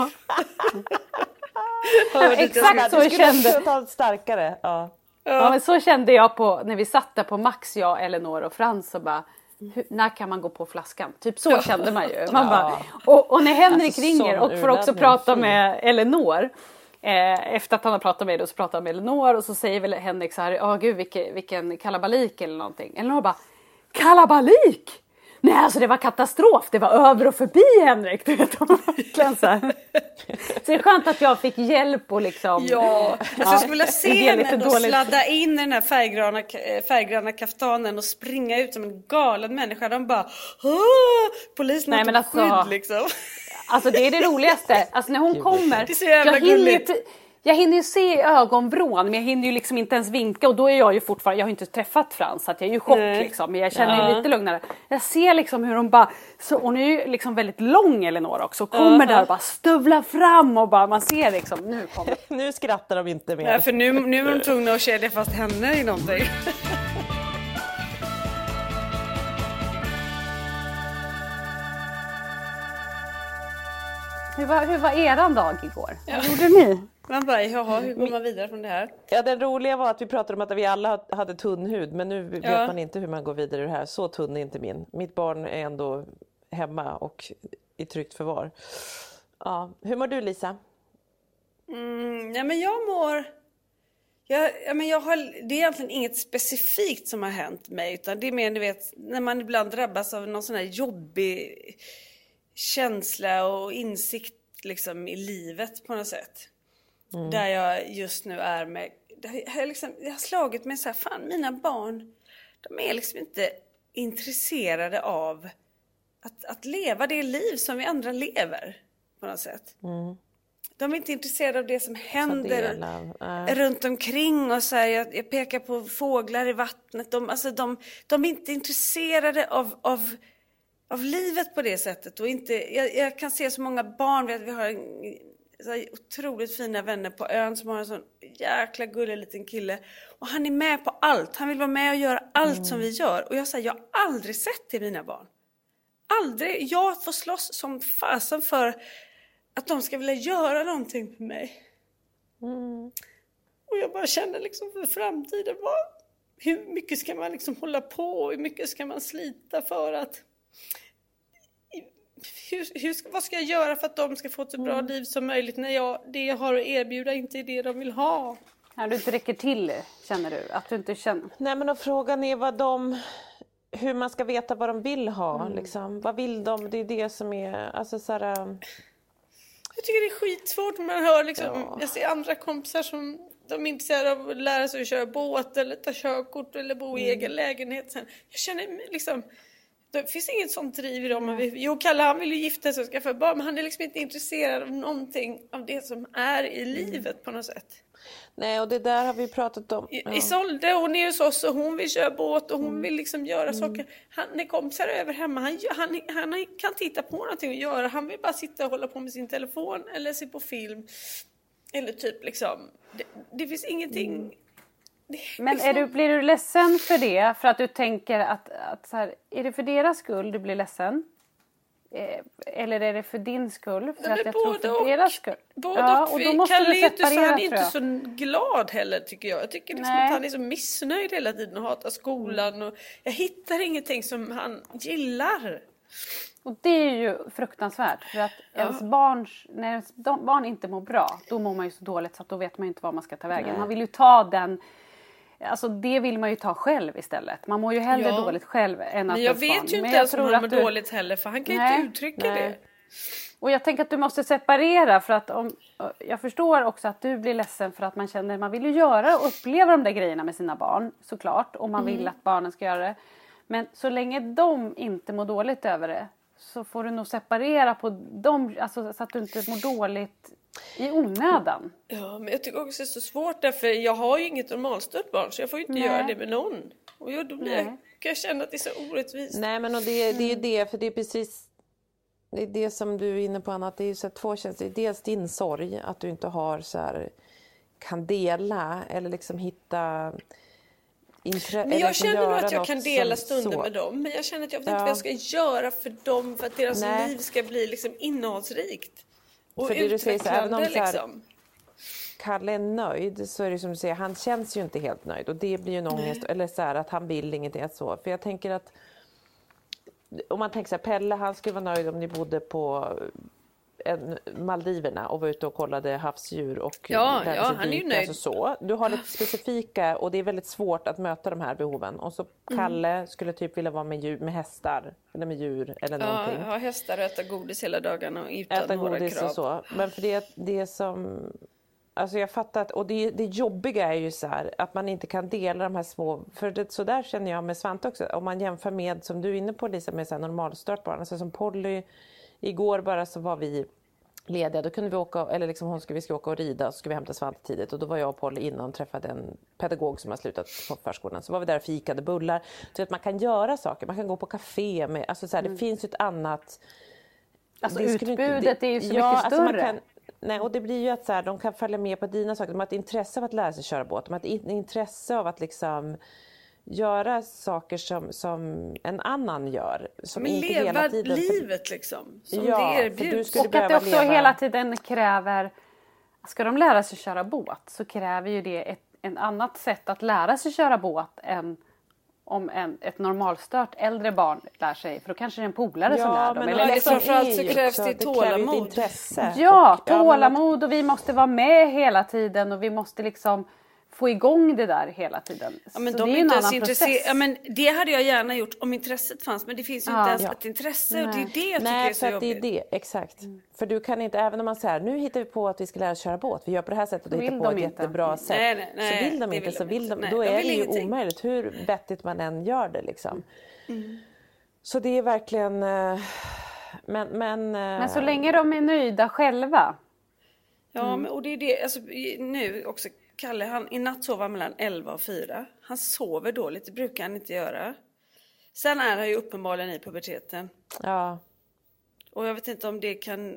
Speaker 6: Exakt så kände
Speaker 7: jag. Starkare. Ja,
Speaker 6: men så kände jag på när vi satt där på Max, jag, Elinor och Frans, och bara, när kan man gå på flaskan? Typ så kände man ju. Man bara, och när Henrik ringer och får också prata med Elinor. Efter att han har pratat med dig, så pratar han med Elinor, och så säger väl Henrik så här, gud vilken kalabalik eller någonting. Elinor bara, kalabalik? Nej, alltså det var katastrof. Det var över och förbi, Henrik. Du vet, verkligen så här. Så det är skönt att jag fick hjälp och liksom...
Speaker 5: Ja, jag skulle vilja se henne och sladda in i den här färggranna kaftanen och springa ut som en galen människa. De bara, polisen har tagit skydd liksom.
Speaker 6: Alltså det är det roligaste. Alltså när hon kommer...
Speaker 5: Det är så jävla gulligt.
Speaker 6: Jag hinner ju se i ögonvrån, men jag hinner ju liksom inte ens vinka. Och då är jag ju fortfarande, jag har inte träffat Frans, så att jag är ju i chock liksom. Men jag känner ju lite lugnare. Jag ser liksom hur hon bara, så hon är ju liksom väldigt lång, Elinor också. Kommer där och bara stövlar fram och bara, man ser liksom, nu kommer.
Speaker 7: Nu skrattar de inte mer.
Speaker 5: Nej, för nu är de tvungna att kedja fast henne i någonting.
Speaker 6: Hur var eran dag igår? Vad gjorde ni?
Speaker 5: Man bara, jaha, hur går man vidare från det här?
Speaker 7: Ja, det roliga var att vi pratade om att vi alla hade tunn hud, men nu vet man inte hur man går vidare i det här. Så tunn är inte min. Mitt barn är ändå hemma och i tryggt förvar. Ja. Hur mår du, Lisa?
Speaker 5: Ja, men jag mår... det är egentligen inget specifikt som har hänt mig, utan det är mer, du vet, när man ibland drabbas av någon sån här jobbig känsla och insikt liksom i livet på något sätt. Där jag just nu är med, jag har slagit mig så här, fan, mina barn, de är liksom inte intresserade av att leva det liv som vi andra lever på något sätt. De är inte intresserade av det som händer runt omkring och så här, jag pekar på fåglar i vattnet. De är inte intresserade av livet på det sättet. Och inte, jag kan se så många barn, vi har så otroligt fina vänner på ön som har en sån jäkla gullig liten kille. Och han är med på allt. Han vill vara med och göra allt som vi gör. Och jag säger, jag har aldrig sett det i mina barn. Aldrig. Jag får slåss som fasen för att de ska vilja göra någonting för mig. Och jag bara känner liksom för framtiden. Hur mycket ska man liksom hålla på? Hur mycket ska man slita för att... vad ska jag göra för att de ska få ett så bra liv som möjligt när det jag har att erbjuda inte är det de vill ha?
Speaker 6: När du inte räcker till, känner du? Att du inte känner...
Speaker 7: Nej, men frågan är hur man ska veta vad de vill ha. Liksom. Vad vill de? Det är det som är... Alltså, så här,
Speaker 5: jag tycker det är skitsvårt när man hör liksom, jag ser andra kompisar som de är intresserade av att lära sig att köra båt eller ta körkort eller bo i egen lägenhet. Sen, jag känner liksom... Det finns inget sånt driv i dem. Kalle, han vill ju gifta sig och skaffa barn, men han är liksom inte intresserad av någonting av det som är i livet på något sätt.
Speaker 7: Nej, och det där har vi pratat om.
Speaker 5: Isolde, hon är hos oss och hon vill köra båt och hon vill liksom göra saker. När kompisar är över hemma, han kan titta på någonting och göra. Han vill bara sitta och hålla på med sin telefon eller se på film. Eller typ liksom, det finns ingenting...
Speaker 6: Men blir du ledsen för det? För att du tänker att så här, är det för deras skull du blir ledsen? Eller är det för din skull? För att jag tror för deras skull.
Speaker 5: Både
Speaker 6: och då måste du separera,
Speaker 5: han är inte så glad heller, tycker jag. Jag tycker liksom att han är så missnöjd hela tiden och hatar skolan. Och jag hittar ingenting som han gillar.
Speaker 6: Och det är ju fruktansvärt. För att när ens barn inte mår bra, då mår man ju så dåligt så att då vet man ju inte var man ska ta vägen. Man vill ju ta den... Alltså det vill man ju ta själv istället. Man mår ju hellre dåligt själv än att...
Speaker 5: Men jag vet ju inte ens om han mår dåligt heller, för han kan ju inte uttrycka det.
Speaker 6: Och jag tänker att du måste separera, för att jag förstår också att du blir ledsen för att man vill ju göra och uppleva de där grejerna med sina barn, såklart. Och man vill att barnen ska göra det. Men så länge de inte mår dåligt över det, så får du nog separera på dem, alltså, så att du inte mår dåligt i onödan.
Speaker 5: Ja, men jag tycker också det är så svårt, därför jag har ju inget normalstört barn, så jag får ju inte göra det med någon. Och då kan jag känna att det är så orättvist.
Speaker 7: Nej, men och det är ju det, för det är precis det är det som du är inne på, Anna, att det är så två känslor. Dels din sorg, att du inte har så här, kan dela eller liksom hitta...
Speaker 5: Men jag känner nog att jag kan dela stunder med dem. Men jag känner att jag vet inte vad jag ska göra för dem, för att deras liv ska bli liksom innehållsrikt och
Speaker 7: för
Speaker 5: utvecklande. Det liksom.
Speaker 7: Kalle är nöjd, så är det som du säger, han känns ju inte helt nöjd. Och det blir ju en ångest, eller så här, att han vill ingenting så. För jag tänker att om man tänker så här, Pelle, han skulle vara nöjd om ni bodde på Maldiverna och var ute och kollade havsdjur och
Speaker 5: han är ju nöjd.
Speaker 7: Alltså så. Du har lite specifika, och det är väldigt svårt att möta de här behoven. Och så Kalle skulle typ vilja vara med hästar eller med djur eller någonting.
Speaker 5: Ja, hästar och äta godis hela dagarna och utan
Speaker 7: äta
Speaker 5: några
Speaker 7: godis
Speaker 5: krav.
Speaker 7: Och så. Men för det som... Alltså jag fattar att, och det jobbiga är ju så här att man inte kan dela de här små, för det, så där känner jag med Svante också, om man jämför med, som du är inne på Lisa, med så här normalstört barn, alltså som Polly, igår bara så var vi lediga, då kunde vi åka, eller liksom vi ska åka och rida, och så skulle vi hämta Svante tidigt, och då var jag och Polly innan och träffade en pedagog som har slutat på förskolan, så var vi där och fikade bullar, så att man kan göra saker, man kan gå på café med, alltså så här, det finns ju ett annat,
Speaker 6: alltså utbudet är ju så mycket större.
Speaker 7: Nej, och det blir ju att så här, de kan följa med på dina saker, de har ett intresse av att lära sig köra båt, de har ett intresse av att liksom göra saker som en annan gör. Som
Speaker 5: men
Speaker 7: inte
Speaker 5: leva
Speaker 7: hela tiden
Speaker 5: livet liksom. Som
Speaker 7: ja,
Speaker 5: det erbjuds.
Speaker 6: Och att det också hela tiden kräver, ska de lära sig köra båt så kräver ju det ett annat sätt att lära sig köra båt än om ett normalstört äldre barn lär sig. För då kanske det är en polare som lär dem.
Speaker 5: Eller framförallt så krävs det tålamod.
Speaker 6: Ja, tålamod, och vi måste vara med hela tiden och vi måste liksom få igång det där hela tiden.
Speaker 5: Ja, men
Speaker 6: så
Speaker 5: de
Speaker 6: det är en annan process.
Speaker 5: Ja, men det hade jag gärna gjort om intresset fanns, men det finns ju inte ens ett intresse.
Speaker 6: Nej.
Speaker 5: Och det är det jag tycker
Speaker 7: Nej,
Speaker 5: är så
Speaker 7: för att
Speaker 5: jobbigt.
Speaker 7: det är det, exakt. För du kan inte, även om man säger nu hittar vi på att vi ska lära oss köra båt, vi gör på det här sättet och hittar på ett jättebra sätt.
Speaker 5: Nej,
Speaker 7: så vill de inte, så vill de, då är det ju omöjligt hur vettigt man än gör det liksom. Så det är verkligen, men
Speaker 6: så länge de är nöjda själva.
Speaker 5: Ja, men, och det är det, alltså nu också Kalle, i natt sover han mellan 11 och 4. Han sover dåligt, det brukar han inte göra. Sen är han ju uppenbarligen i puberteten.
Speaker 7: Ja.
Speaker 5: Och jag vet inte om det kan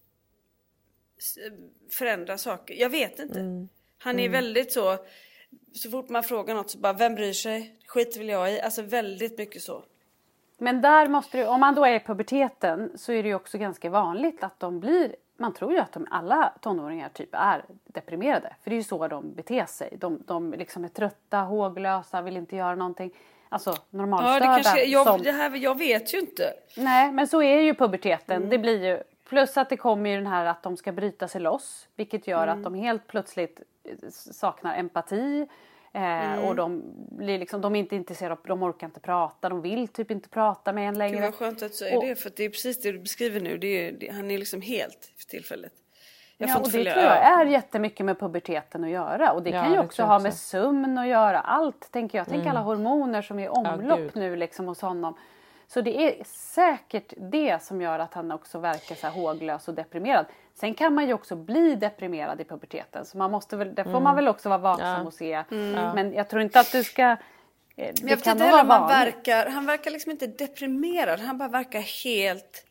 Speaker 5: förändra saker. Jag vet inte. Han är väldigt så fort man frågar något så bara, vem bryr sig? Skit vill jag i. Alltså väldigt mycket så.
Speaker 6: Men där måste du, om man då är i puberteten så är det ju också ganska vanligt att de blir, man tror ju att alla tonåringar typ är deprimerade. För det är ju så de beter sig. De liksom är trötta, håglösa, vill inte göra någonting. Alltså normalstörda.
Speaker 5: Ja, det kanske, jag vet ju inte.
Speaker 6: Nej, men så är ju puberteten. Det blir ju, plus att det kommer ju den här att de ska bryta sig loss. Vilket gör att de helt plötsligt saknar empati. Och de blir liksom, de är inte intresserade, de orkar inte prata, de vill typ inte prata med en längre.
Speaker 5: Det var skönt att du säger det, för det är precis det du beskriver nu. Han är liksom helt för tillfället.
Speaker 6: Och det tror jag är jättemycket med puberteten att göra. Och det kan ju också ha med sömn att göra. Allt tänker jag. Tänk alla hormoner som är i omlopp nu liksom hos honom. Så det är säkert det som gör att han också verkar så här håglös och deprimerad. Sen kan man ju också bli deprimerad i puberteten. Så man måste väl, det får man väl också vara vaksam och se. Men jag tror inte att du ska...
Speaker 5: Men jag vet inte heller, han verkar liksom inte deprimerad. Han bara verkar helt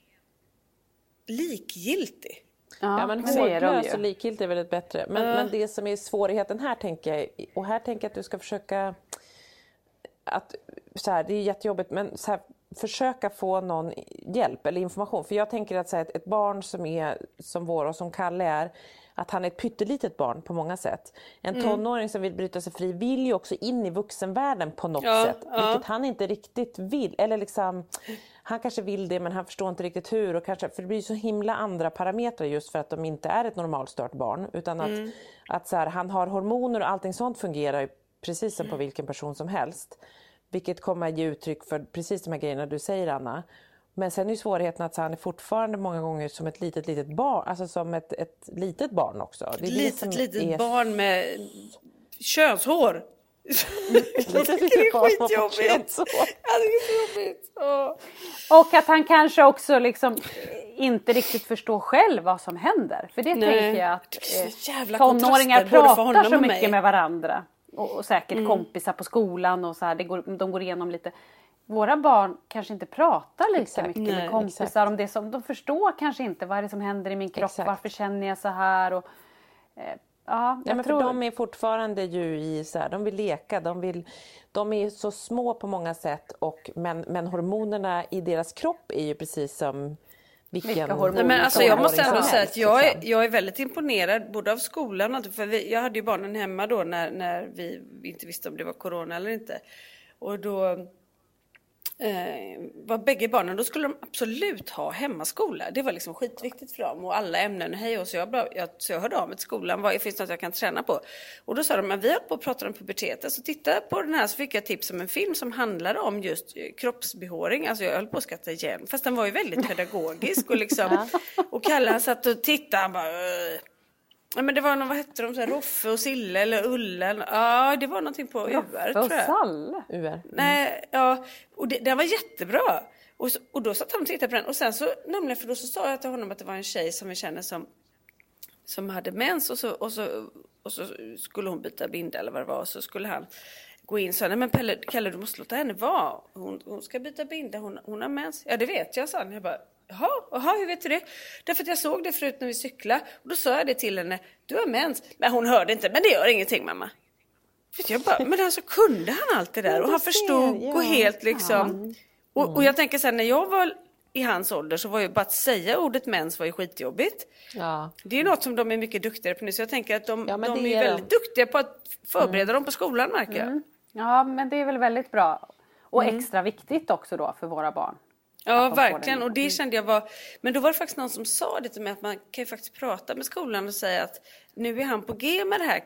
Speaker 5: likgiltig.
Speaker 7: Ja, men håglös och likgiltig är väldigt bättre. Men det som är svårigheten här tänker jag, och här tänker jag att du ska försöka att, så här, det är jättejobbigt, men så här, försöka få någon hjälp eller information. För jag tänker att så här, ett barn som är som vår och som Kalle är, att han är ett pyttelitet barn på många sätt. En tonåring som vill bryta sig fri vill ju också in i vuxenvärlden på något sätt. Vilket han inte riktigt vill. Eller liksom, han kanske vill det men han förstår inte riktigt hur. Och kanske, för det blir så himla andra parametrar just för att de inte är ett normalstört barn. Utan att så här, han har hormoner och allting sånt fungerar ju precis som på vilken person som helst. Vilket kommer att ge uttryck för precis de här grejerna du säger, Anna. Men sen är ju svårigheten att han är fortfarande många gånger som ett litet barn. Alltså som ett litet barn också. Det är
Speaker 5: litet barn med könshår.
Speaker 7: Det är skitjobbigt.
Speaker 6: Och att han kanske också liksom inte riktigt förstår själv vad som händer. För det tänker jag att tonåringar pratar så mycket med varandra. Och säkert kompisar på skolan och så här, de går igenom lite. Våra barn kanske inte pratar lika mycket med kompisar om det som de förstår kanske inte vad är det som händer i min kropp, varför känner jag så här och
Speaker 7: men för de är fortfarande ju i så här, de vill leka, de är så små på många sätt men hormonerna i deras kropp är ju precis som vilka hormoner.
Speaker 5: Men alltså jag måste ändå säga att jag är väldigt imponerad både av skolan och för jag hade ju barnen hemma då när vi inte visste om det var corona eller inte. Och då var bägge barnen, då skulle de absolut ha hemmaskola. Det var liksom skitviktigt för dem och alla ämnen. Hej, och så jag hörde av mig till skolan, vad finns det något jag kan träna på? Och då sa de, men vi har på att prata om puberteten, så titta på den här, så fick jag tips om en film som handlade om just kroppsbehåring. Alltså jag höll på att skratta igen, fast den var ju väldigt pedagogisk och liksom och Kalle han satt och tittade, han bara Ja, men det var någon, vad hette de? Så här, Roffe och Sille eller Ullen. Ja, det var någonting på UR, tror jag.
Speaker 6: Och Salle?
Speaker 7: UR.
Speaker 5: Nej, ja. Och den var jättebra. Och då satt han och tittade på den. Och sen så, nämligen, för då så sa jag till honom att det var en tjej som vi känner som hade mens. Och så skulle hon byta binda eller vad det var. Och så skulle han gå in och sa, nej men Kalle, du måste låta henne vara. Hon ska byta binda, hon har mens. Ja, det vet jag, sa han. Jag bara, jaha, hur vet du det? Därför att jag såg det förut när vi cyklade. Och då sa jag det till henne, du har mens. Men hon hörde inte, men det gör ingenting, mamma. Jag bara, men alltså kunde han allt det där? Och han förstod och helt liksom... Och jag tänker så här, när jag var i hans ålder så var ju bara att säga ordet mens var ju skitjobbigt. Ja. Det är ju något som de är mycket duktigare på nu. Så jag tänker att de är väldigt duktiga på att förbereda dem på skolan, märker jag.
Speaker 6: Ja, men det är väl väldigt bra. Och extra viktigt också då för våra barn.
Speaker 5: Ja, verkligen. Och det kände jag var... Men då var det faktiskt någon som sa det till mig att man kan ju faktiskt prata med skolan och säga att nu är han på G med det här.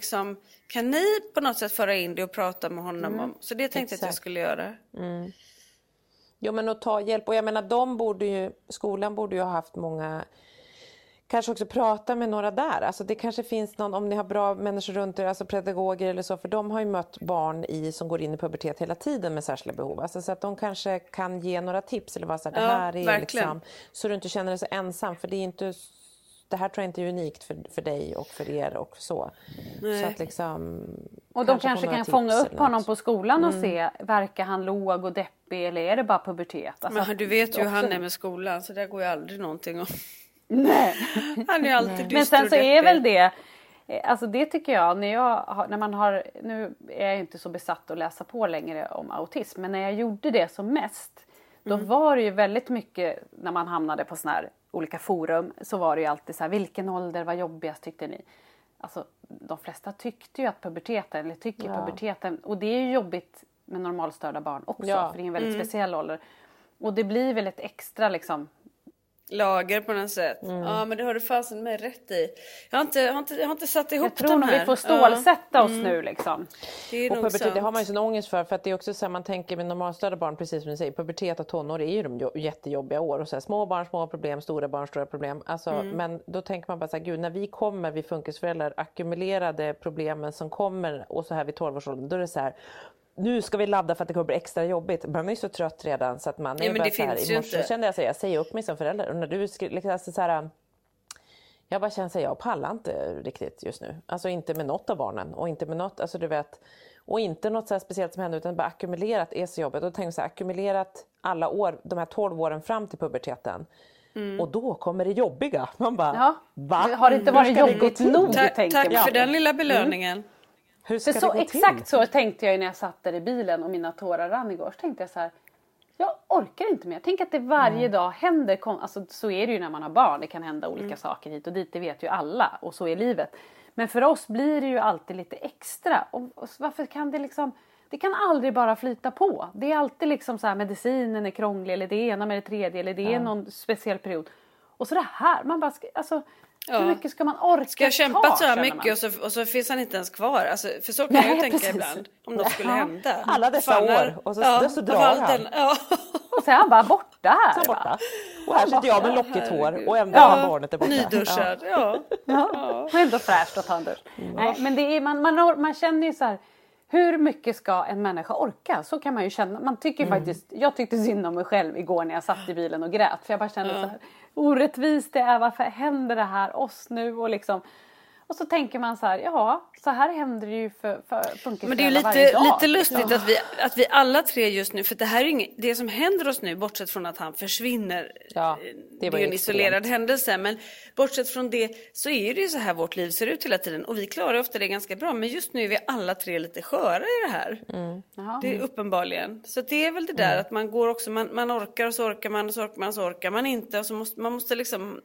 Speaker 5: Kan ni på något sätt föra in det och prata med honom om? Så det tänkte jag att jag skulle göra.
Speaker 7: Mm. Jo, men att ta hjälp. Och jag menar, skolan borde ju ha haft många, kanske också prata med några där. Alltså det kanske finns någon, om ni har bra människor runt er, alltså pedagoger eller så, för de har ju mött barn som går in i pubertet hela tiden med särskilda behov. Alltså så att de kanske kan ge några tips eller vad så här, det här är
Speaker 5: verkligen.
Speaker 7: Liksom, så du inte känner dig så ensam, för det är inte... Det här tror jag inte är unikt för dig och för er och så. Nej. Så att liksom,
Speaker 6: och de kanske kan fånga upp honom på skolan och se, verkar han låg och deppig eller är det bara pubertet? Alltså,
Speaker 5: men du vet ju hur han är med skolan, så där går ju aldrig någonting om.
Speaker 6: Nej.
Speaker 5: Han är alltid dyster.
Speaker 6: Men sen så är väl det, alltså det tycker jag, när man har, nu är jag inte så besatt att läsa på längre om autism, men när jag gjorde det som mest, då var det ju väldigt mycket, när man hamnade på sån här olika forum, så var det ju alltid så här, vilken ålder var jobbigast tyckte ni? Alltså de flesta tyckte ju att puberteten, och det är ju jobbigt med normalstörda barn också, för det är en väldigt speciell ålder. Och det blir väl ett extra liksom
Speaker 5: lager på något sätt. Ja, men det har du fasen med rätt i. Jag har inte satt ihop de här.
Speaker 6: Jag tror nog vi får stålsätta oss nu liksom.
Speaker 5: Det är
Speaker 7: och
Speaker 5: nog
Speaker 7: pubertet,
Speaker 5: sant.
Speaker 7: det har man ju sån ångest för att det är också så här, man tänker med normalstörda barn, precis som ni säger, pubertet och tonår är ju de jättejobbiga år. Och så här, små barn, små problem, stora barn, stora problem. Alltså, men då tänker man bara så här, gud, när vi funkisföräldrar, ackumulerade problemen som kommer och så här vid 12-årsåldern, då är det så här, nu ska vi ladda för att det kommer bli extra jobbigt. Man är ju så trött redan så att man är bara så här, i morse kände jag säger upp mig som förälder. Och när du alltså så här, jag bara känner att jag pallar inte riktigt just nu. Alltså inte med något av barnen och inte med något, alltså du vet, och inte något så här speciellt som händer, utan bara ackumulerat är så jobbigt. Och tänk så här, ackumulerat alla år, de här 12 åren fram till puberteten. Och då kommer det jobbiga. Man bara, va?
Speaker 6: Har det inte varit jobbigt nog?
Speaker 5: Tack för den lilla belöningen.
Speaker 7: Hur ska
Speaker 6: för
Speaker 7: det
Speaker 6: så
Speaker 7: gå
Speaker 6: exakt
Speaker 7: till?
Speaker 6: så tänkte jag när jag satt där i bilen och mina tårar rann igår. Så tänkte jag så här, jag orkar inte mer. Tänk att det varje dag händer, alltså så är det ju när man har barn. Det kan hända olika saker hit och dit, det vet ju alla. Och så är livet. Men för oss blir det ju alltid lite extra. Och varför kan det liksom, det kan aldrig bara flyta på. Det är alltid liksom så här, medicinen är krånglig eller det ena med det tredje. Eller det är någon speciell period. Och så det här, man bara, alltså... Hur mycket ska man orka
Speaker 5: ska jag kämpa så här mycket och så finns han inte ens kvar. Alltså, för så kan jag ju tänka ibland. Om det skulle hända.
Speaker 7: Alla dessa år. Och så drar han.
Speaker 6: Och så är han bara borta här.
Speaker 7: Så borta. Och här sitter jag med lockigt hår. Och ändå har barnet är borta.
Speaker 5: Nyduschad.
Speaker 6: Och ändå fräscht att ta en dusch. Nej, men det är, man känner ju så här. Hur mycket ska en människa orka? Så kan man ju känna. Man tycker faktiskt, jag tyckte synd om mig själv igår när jag satt i bilen och grät. För jag bara kände så här, orättvist det är, varför händer det här oss nu? Och liksom, och så tänker man så här, så här händer det ju för funkisföräldrar.
Speaker 5: Men det är ju lite lustigt att vi alla tre just nu, för det här är ju det som händer oss nu, bortsett från att han försvinner, det är ju en isolerad händelse, men bortsett från det så är det ju så här vårt liv ser ut hela tiden, och vi klarar ofta det ganska bra, men just nu är vi alla tre lite sköra i det här. Det är uppenbarligen, så det är väl det där att man går också, man orkar och så orkar man och så orkar man och så orkar man inte, och så man måste liksom,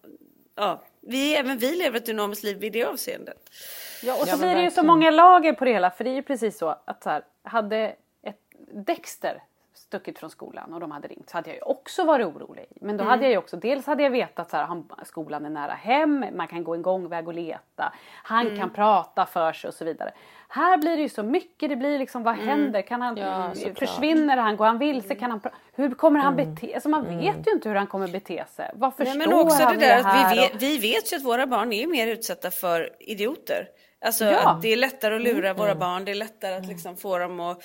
Speaker 5: även vi lever ett dynamiskt liv i det avseendet.
Speaker 6: Ja, och så blir det ju så många lager på det hela. För det är ju precis så att så här, hade ett Dexter stuckit från skolan och de hade ringt, så hade jag ju också varit orolig. Men då hade jag ju också, dels hade jag vetat så här, skolan är nära hem, man kan gå en gångväg och leta, han kan prata för sig och så vidare. Här blir det ju så mycket, det blir liksom, vad händer? Kan han, försvinner han, går han vilse, kan han hur kommer han bete sig? Alltså man vet ju inte hur han kommer bete sig. Vad förstår
Speaker 5: men också
Speaker 6: han
Speaker 5: det där
Speaker 6: här?
Speaker 5: att vi vet ju att våra barn är mer utsatta för idioter. Alltså att det är lättare att lura våra barn, det är lättare att liksom få dem att...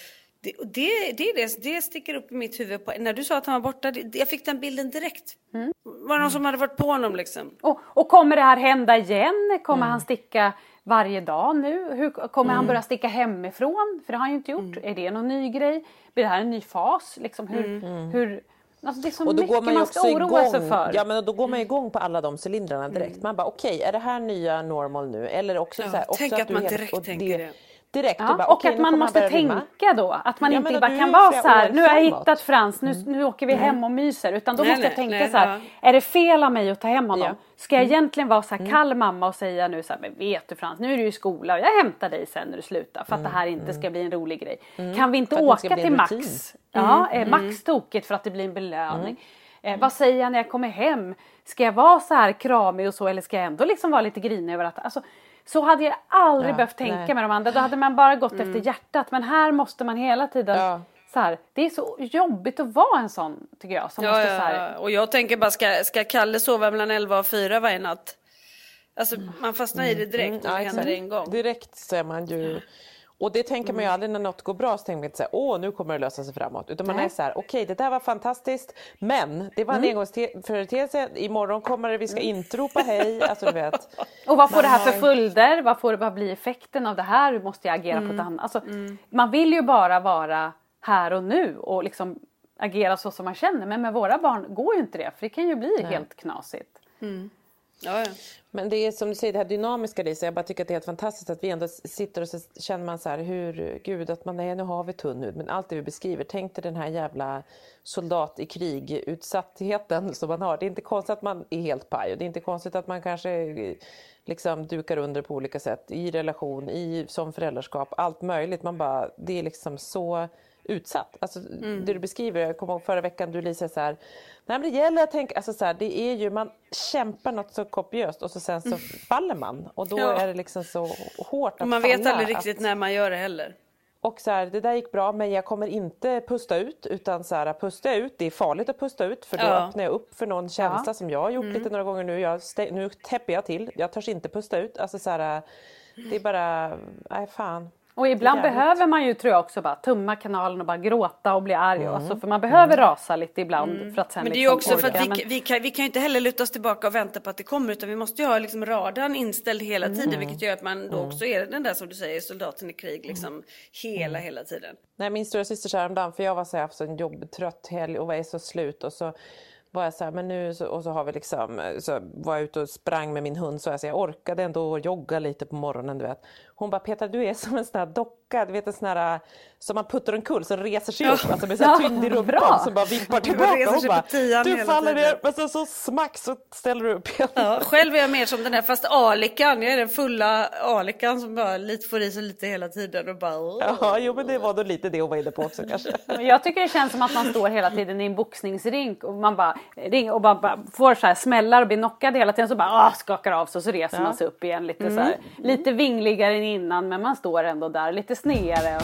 Speaker 5: Det sticker upp i mitt huvud. När du sa att han var borta, jag fick den bilden direkt. Var det någon som hade varit på honom liksom?
Speaker 6: Och kommer det här hända igen? Kommer han sticka varje dag nu? Hur kommer han börja sticka hemifrån? För det har han ju inte gjort. Är det någon ny grej? Blir det här en ny fas? Liksom hur alltså det är så
Speaker 7: och då
Speaker 6: mycket
Speaker 7: går man ju också
Speaker 6: ska oroa sig för.
Speaker 7: Ja, men då går man igång på alla de cylindrarna direkt. Man bara okej, är det här nya normal nu? Eller också så här, också
Speaker 5: tänk att man direkt tänker det.
Speaker 7: Direkt,
Speaker 6: Ja,
Speaker 7: bara,
Speaker 6: och
Speaker 7: okej,
Speaker 6: att man måste tänka då. Att man inte bara kan
Speaker 7: vara
Speaker 6: vara så här, nu har jag hittat Frans, nu åker vi hem och myser. Utan då måste jag tänka så här, är det fel av mig att ta hem honom? Ska jag egentligen vara så här kall mamma och säga nu så här, men vet du Frans, nu är du i skola och jag hämtar dig sen när du slutar. För att det här inte ska bli en rolig grej. Kan vi inte åka till Max? Ja, är Max tokigt för att det blir en belöning? Vad säger jag när jag kommer hem? Ska jag vara så här kramig och så, eller ska jag ändå liksom vara lite grinig över att... Alltså, så hade jag aldrig behövt tänka med de andra. Då hade man bara gått efter hjärtat. Men här måste man hela tiden... Så här, det är så jobbigt att vara en sån, tycker jag. Som måste, så här...
Speaker 5: Och jag tänker bara, ska Kalle sova mellan 11 och 4 varje natt? Alltså man fastnar i det direkt och det händer en gång.
Speaker 7: Direkt så är man ju... Och det tänker man ju aldrig när något går bra, så tänker man inte så här, nu kommer det lösa sig framåt. Utan man är så här, okej, det där var fantastiskt, men det var en engångsföreteelse, imorgon kommer det, vi ska inte ropa hej, alltså du vet.
Speaker 6: Och vad får det här för följder? Vad blir effekten av det här? Hur måste jag agera på ett annat? Alltså, man vill ju bara vara här och nu och liksom agera så som man känner. Men med våra barn går ju inte det, för det kan ju bli helt knasigt.
Speaker 5: Ja.
Speaker 7: Men det är som du säger, det här dynamiska, Lisa, jag bara tycker att det är helt fantastiskt att vi ändå sitter och så känner man så här, gud att nu har vi tunn hud, men allt det vi beskriver, tänk dig den här jävla soldat i krig utsattheten som man har. Det är inte konstigt att man är helt paj, och det är inte konstigt att man kanske liksom dukar under på olika sätt i relation, som föräldraskap, allt möjligt. Man bara, det är liksom så utsatt. Alltså det du beskriver, jag kommer ihåg förra veckan, du Lisa så här, nej men det gäller att tänka, alltså så här, det är ju, man kämpar något så kopiöst och så sen så faller man, och då är det liksom så hårt att
Speaker 5: man vet aldrig riktigt när man gör det heller.
Speaker 7: Och så här, det där gick bra, men jag kommer inte pusta ut, utan så här, pusta ut, det är farligt att pusta ut, för då öppnar jag upp för någon känsla som jag har gjort lite några gånger nu. Nu täpper jag till, jag törs inte pusta ut, alltså så här, det är bara, nej fan.
Speaker 6: Och ibland behöver man ju, tror jag, också bara tumma kanalen och bara gråta och bli arg. Alltså, för man behöver rasa lite ibland. För att sen
Speaker 5: men det är ju också för att vi kan ju inte heller luta oss tillbaka och vänta på att det kommer. Utan vi måste ju ha liksom radarn inställd hela tiden. Vilket gör att man då också är den där, som du säger, soldaten i krig. Liksom hela tiden.
Speaker 7: Nej, min stora syster häromdagen, för jag var så här, haft en jobbtrött helg och var så slut. Och så var jag så här, men nu och så har vi liksom, så var jag ute och sprang med min hund, så jag orkade ändå jogga lite på morgonen, du vet. Hon bara, Petra, du är som en sån här docka, du vet, en sån här som man puttar en kull så reser sig upp, alltså med så här tyngd i rumpan som bara vippar tillbaka. Hon bara, du faller ner, men så smack så ställer du upp igen.
Speaker 5: Ja, själv är jag mer som den här, fast alikan, jag är den fulla alikan som bara får i sig lite hela tiden och bara...
Speaker 7: Ja, jo, men det var då lite det hon var inne på också kanske.
Speaker 6: Jag tycker det känns som att man står hela tiden i en boxningsrink och man bara ringer och bara får så här smällar och blir knockad hela tiden, så bara skakar av sig och så reser man sig upp igen lite så här, lite vingligare än innan, men man står ändå där lite snedare.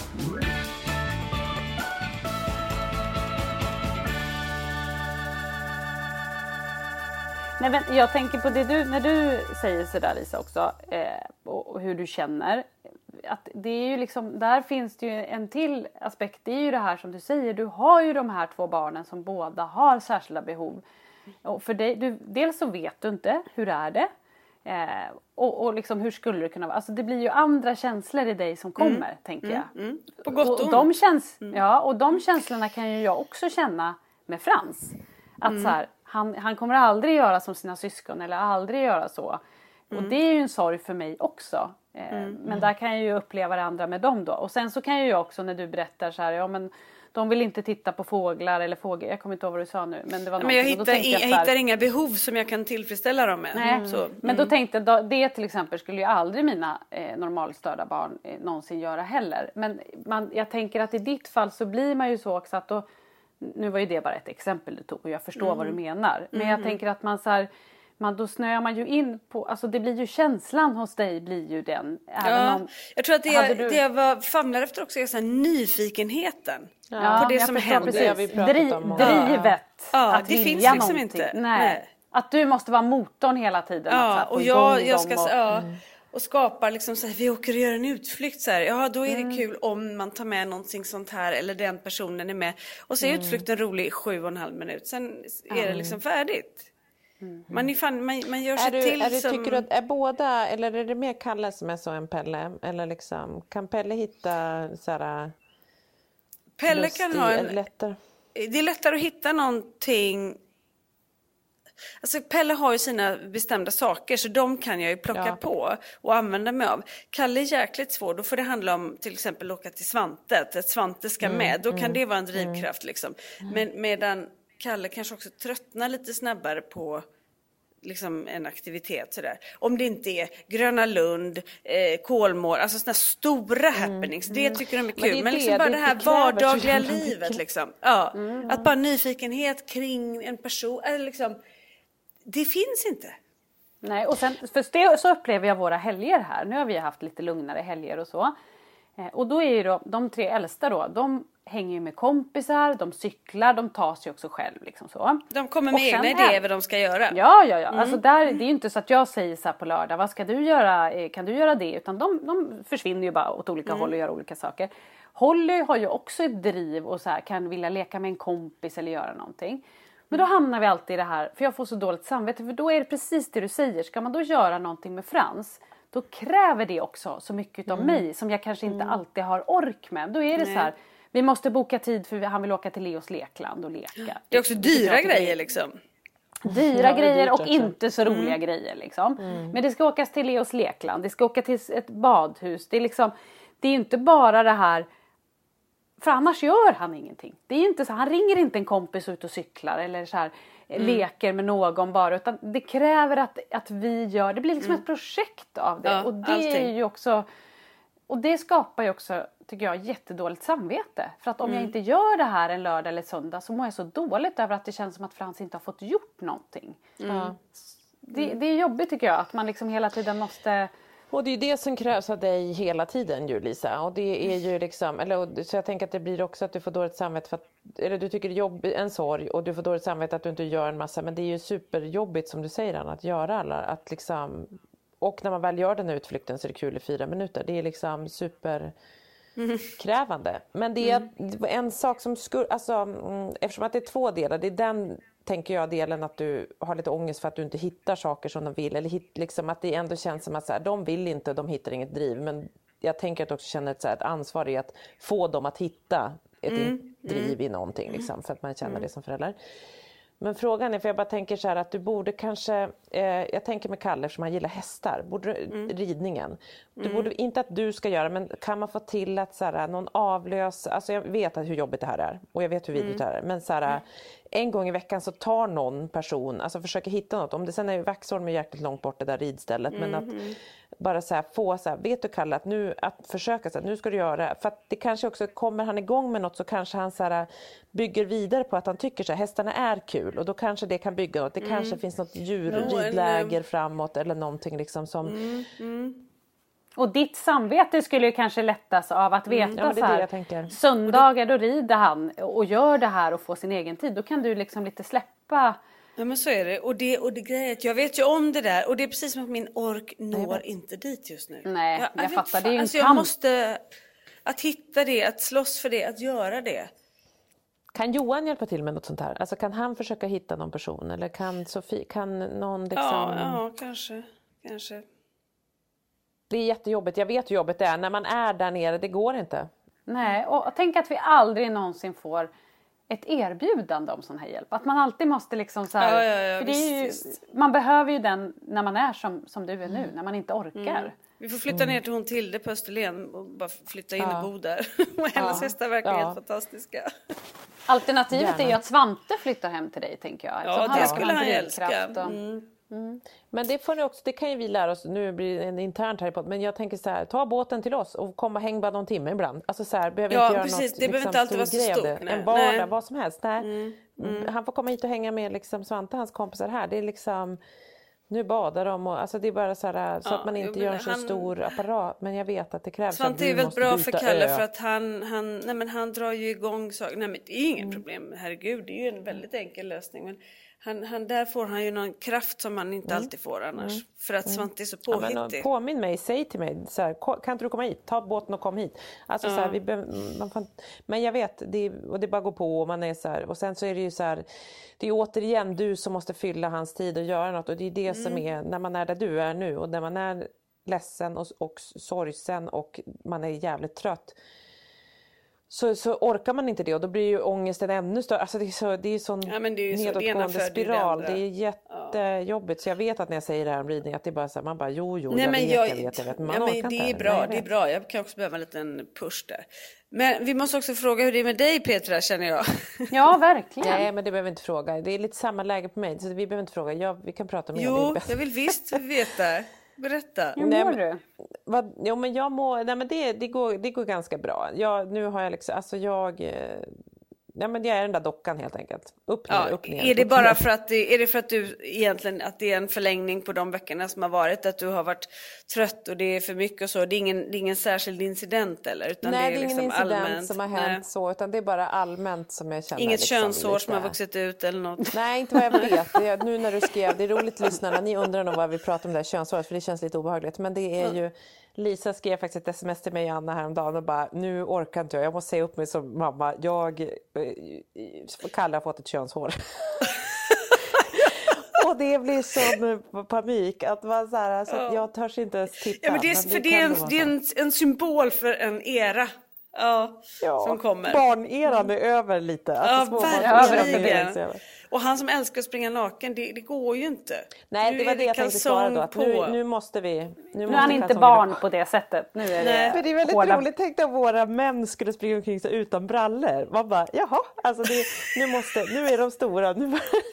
Speaker 6: Nej, men jag tänker på det när du säger sådär, Lisa, också och hur du känner, att det är ju liksom, där finns det ju en till aspekt. Det är ju det här som du säger, du har ju de här 2 barnen som båda har särskilda behov, och för dig, dels så vet du inte hur är det, och liksom hur skulle det kunna vara, alltså det blir ju andra känslor i dig som kommer, tänker jag.
Speaker 5: På gott och
Speaker 6: ont. Och de känslorna kan ju jag också känna med Frans, att så här, han kommer aldrig göra som sina syskon eller aldrig göra så. Och det är ju en sorg för mig också. Men där kan jag ju uppleva det andra med dem då. Och sen så kan jag också, när du berättar så här, ja men de vill inte titta på fåglar eller fåglar. Jag kommer inte ihåg vad du sa nu. Men, det var
Speaker 5: men jag hittar inga behov som jag kan tillfredsställa dem med.
Speaker 6: Nej. Så. Men då tänkte jag, det till exempel skulle ju aldrig mina normalstörda barn någonsin göra heller. Men jag tänker att i ditt fall så blir man ju så också att nu var ju det bara ett exempel du tog och jag förstår vad du menar. Men jag tänker att man så här, då snöar man ju in på, alltså det blir ju känslan hos dig blir ju den. Även om,
Speaker 5: jag tror att det jag famlar efter också är så här nyfikenheten på det som händer.
Speaker 6: Drivet att
Speaker 5: det
Speaker 6: vilja
Speaker 5: finns liksom
Speaker 6: någonting.
Speaker 5: inte.
Speaker 6: Nej. Att du måste vara motorn hela tiden.
Speaker 5: Och jag ska och skapar liksom så här, vi åker och gör en utflykt så här. Ja, då är det kul om man tar med någonting sånt här eller den personen är med. Och så är utflykten rolig i 7,5 minuter. Sen är det liksom färdigt. Man gör sig till som...
Speaker 7: Tycker du att är båda, eller är det mer Kalle som är så än Pelle? Eller liksom, kan Pelle hitta så här...
Speaker 5: Pelle kan ha
Speaker 7: lättare?
Speaker 5: Det är lättare att hitta någonting... Alltså Pelle har ju sina bestämda saker så de kan jag ju plocka på och använda mig av. Kalle är jäkligt svår, då får det handla om till exempel åka till Svante, att Svante ska med, då kan det vara en drivkraft liksom. Men medan Kalle kanske också tröttnar lite snabbare på liksom en aktivitet sådär. Om det inte är Gröna Lund, Kolmård, alltså sådana stora happenings, det tycker de är kul. Men liksom bara det här vardagliga livet liksom. Ja, att bara nyfikenhet kring en person, eller liksom, det finns inte.
Speaker 6: Nej, och sen, för så upplever jag våra helger här. Nu har vi haft lite lugnare helger och så. Och då är ju då, de 3 äldsta då, de hänger ju med kompisar, de cyklar, de tar sig också själv liksom så.
Speaker 5: De kommer med egna idéer vad de ska göra.
Speaker 6: Ja. Alltså det är ju inte så att jag säger så här på lördag, vad ska du göra, kan du göra det? Utan de försvinner ju bara åt olika håll och gör olika saker. Holly har ju också ett driv och så här, kan vilja leka med en kompis eller göra någonting. Men då hamnar vi alltid i det här, för jag får så dåligt samvete, för då är det precis det du säger. Ska man då göra någonting med Frans, då kräver det också så mycket av mig som jag kanske inte alltid har ork med. Då är det så här, vi måste boka tid för han vill åka till Leos lekland och leka.
Speaker 5: Det är också dyra grejer liksom.
Speaker 6: Dyra grejer och inte så roliga grejer liksom. Men det ska åkas till Leos lekland, det ska åka till ett badhus. Det är liksom, det är inte bara det här. För annars gör han ingenting. Det är inte så, han ringer inte en kompis ut och cyklar eller så här, leker med någon bara. Utan det kräver att vi gör, det blir liksom ett projekt av det. Och det är ju också, och det skapar ju också, tycker jag, jättedåligt samvete. För att om jag inte gör det här en lördag eller söndag så mår jag så dåligt över att det känns som att Frans inte har fått gjort någonting. Det är jobbigt tycker jag, att man liksom hela tiden måste...
Speaker 7: Och det är ju det som krävs av dig hela tiden ju, Lisa. Och det är ju liksom, så jag tänker att det blir också att du får dåligt samvete för att, eller du tycker det är en sorg och du får dåligt samvete att du inte gör en massa, men det är ju superjobbigt som du säger Anna, att göra alla, att liksom, och när man väl gör den här utflykten så är det kul i 4 minuter. Det är liksom superkrävande. Men det är en sak som eftersom att det är 2 delar, det är den, tänker jag, delen att du har lite ångest för att du inte hittar saker som de vill. Eller liksom att det ändå känns som att så här, de vill inte, de hittar inget driv. Men jag tänker att du också känner ett ansvar i att få dem att hitta ett driv i någonting. Liksom, för att man känner det som förälder. Men frågan är, för jag bara tänker så här att du borde kanske, jag tänker med Kalle som han gillar hästar, ridningen. Du borde, inte att du ska göra, men kan man få till att så här, någon avlös, alltså jag vet hur jobbigt det här är och jag vet hur vidrigt det här är, men så här, en gång i veckan så tar någon person, alltså försöker hitta något, om det sen är Vaxholm är jäkligt långt bort det där ridstället, men att bara så här, få så här, vet du Kalle, att nu att försöka så här, nu ska du göra, för att det kanske också, kommer han igång med något så kanske han så här, bygger vidare på att han tycker så här, hästarna är kul och då kanske det kan bygga något, det kanske finns något djurridläger framåt eller någonting liksom som
Speaker 6: Och ditt samvete skulle ju kanske lättas av att veta så här, söndagar då rider han och gör det här och får sin egen tid. Då kan du liksom lite släppa.
Speaker 5: Ja men så är det. Och det grejet, jag vet ju om det där. Och det är precis som att min ork når inte dit just nu.
Speaker 6: Nej, jag fattar. Det är ju
Speaker 5: alltså, jag måste att hitta det, att slåss för det, att göra det.
Speaker 7: Kan Johan hjälpa till med något sånt här? Alltså kan han försöka hitta någon person? Eller kan Sofie, kan någon liksom...
Speaker 5: Ja, kanske.
Speaker 7: Det är jättejobbigt. Jag vet hur jobbigt det är. När man är där nere, det går inte.
Speaker 6: Nej, och tänk att vi aldrig någonsin får ett erbjudande om sån här hjälp. Att man alltid måste liksom så här...
Speaker 5: Ja,
Speaker 6: för det är ju, man behöver ju den när man är som du är nu, när man inte orkar.
Speaker 5: Vi får flytta ner till hon Tilde på Österlen och bara flytta in och bo där. Och hennes hästar verkar helt fantastiska.
Speaker 6: Alternativet är ju att Svante flyttar hem till dig, tänker jag.
Speaker 5: Ja, det skulle han älska.
Speaker 7: Men det får ni också, det kan ju vi lära oss, nu blir det en internt här i podden, men jag tänker så här, ta båten till oss och komma och häng bara någon timme ibland. Alltså så här, behöver inte göra
Speaker 5: precis,
Speaker 7: något,
Speaker 5: det behöver inte alltid vara så stort.
Speaker 7: En vardag, vad som helst. Han får komma hit och hänga med liksom Svante, hans kompisar här. Det är liksom, nu badar de och alltså det är bara så här, så att man inte gör en så stor apparat, men jag vet att det krävs.
Speaker 5: Svante är väl bra för Kalle för att han drar ju igång saker. Nej men det är inget problem, herregud, det är ju en väldigt enkel lösning, men där får han ju någon kraft som man inte alltid får annars. För att Svante är så påhittig.
Speaker 7: Påminn mig, säg till mig så här, kan inte du komma hit? Ta båten och kom hit. Alltså så här, men jag vet, det bara går på och man är så här, och sen så är det ju så här, det är återigen du som måste fylla hans tid och göra något, och det är det som är, när man är där du är nu och när man är ledsen och sorgsen och man är jävligt trött, så orkar man inte det, och då blir ju ångesten ännu större. Alltså det är sån nedåtgående spiral. Det är jättejobbigt. Så jag vet att när jag säger det här om ridning, att det är bara så här, man bara jag vet. Men
Speaker 5: det är bra. Jag kan också behöva en liten push där. Men vi måste också fråga hur det är med dig, Petra, känner jag.
Speaker 6: Ja, verkligen.
Speaker 7: Nej, men det behöver vi inte fråga. Det är lite samma läge på mig, så vi behöver inte fråga. Vi kan prata med
Speaker 5: Jo, jag vill visst veta. Berätta.
Speaker 6: Hur mår du?
Speaker 7: Men jag mår, det går ganska bra. Nu har jag liksom, alltså jag är den där dockan helt enkelt. Upp ner.
Speaker 5: Är det bara för att är det för att du egentligen, att det är en förlängning på de veckorna som har varit, att du har varit trött och det är för mycket och så? Det är ingen särskild incident eller? Utan
Speaker 7: nej, det är
Speaker 5: liksom
Speaker 7: ingen incident
Speaker 5: allmänt,
Speaker 7: som har hänt så, utan det är bara allmänt som jag känner.
Speaker 5: Inget
Speaker 7: liksom,
Speaker 5: könshår
Speaker 7: lite...
Speaker 5: som har vuxit ut eller något?
Speaker 7: Nej, inte vad jag vet. Nu när du skrev, det är roligt lyssnarna, ni undrar nog vad vi pratar om det här könshåret, för det känns lite obehagligt. Men det är ju, Lisa skrev faktiskt ett sms till mig och Anna häromdagen och bara, nu orkar inte jag måste säga upp mig som mamma. Kalle har fått ett könshår. Och det blir sån panik att man så här, så att jag törs inte ens titta.
Speaker 5: Ja, men det är en symbol för en era. Som kommer.
Speaker 7: Barneran är över lite. Alltså,
Speaker 5: verkligen. Och han som älskar att springa naken, det går ju inte.
Speaker 7: Nej, det var det jag tänkte svara då. Att nu måste vi... Nu
Speaker 6: är han inte barn på det sättet. Nu är det
Speaker 7: för det är väldigt roligt. Tänk att våra män skulle springa omkring sig utan brallor. Man bara, jaha. Alltså nu är de stora. Det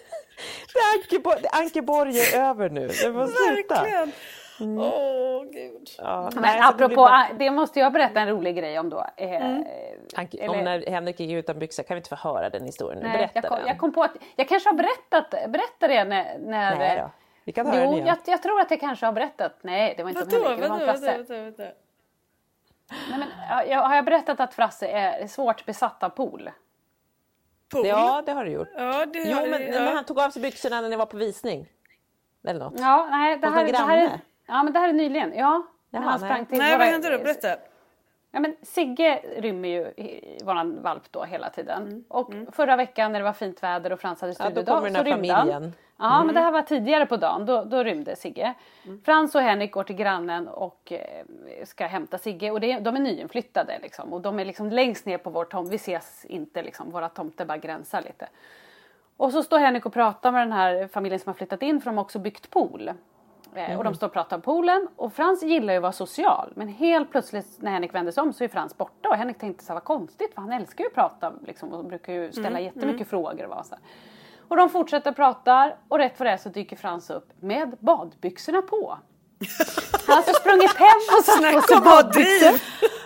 Speaker 7: är Anke Borg är över nu. Det måste
Speaker 5: verkligen. Gud.
Speaker 7: Ja,
Speaker 6: men apropå, det måste jag berätta en rolig grej om då.
Speaker 7: Om när Henrik gick utan byxor, kan vi inte få höra den historien nu?
Speaker 6: Nej, jag kom på att jag kanske har berättat det när
Speaker 7: nej då. Vi kan höra den igen.
Speaker 6: Jag tror att jag kanske har berättat. Nej, det var inte om Henrik, det var om Frasse. Nej, men, har jag berättat att Frasse är svårt besatt av pool?
Speaker 7: Ja, det har du gjort.
Speaker 5: Ja,
Speaker 7: men han tog av sig byxorna när ni var på visning. Eller något.
Speaker 6: Ja, nej, det här är nyligen. Ja,
Speaker 5: jaha, han sprang till vad hände då? Berätta.
Speaker 6: Ja, men Sigge rymmer ju våran valp då hela tiden. Och förra veckan när det var fint väder och Frans hade studiedag så rymde han. Ja, men det här var tidigare på dagen. Då rymde Sigge. Frans och Henrik går till grannen och ska hämta Sigge. Och de är nyinflyttade liksom. Och de är liksom längst ner på vår tomt. Vi ses inte liksom. Våra tomter bara gränsar lite. Och så står Henrik och pratar med den här familjen som har flyttat in. För de har också byggt pool. Och de står och pratar om poolen. Och Frans gillar ju att vara social. Men helt plötsligt när Henrik vänder sig om så är Frans borta. Och Henrik tänkte så här, vad konstigt. För han älskar ju att prata liksom, och brukar ju ställa jättemycket frågor. Och, så här. Och de fortsätter prata. Och rätt för det så dyker Frans upp med badbyxorna på. Han har alltså sprungit hem och satt på sig badbyxor.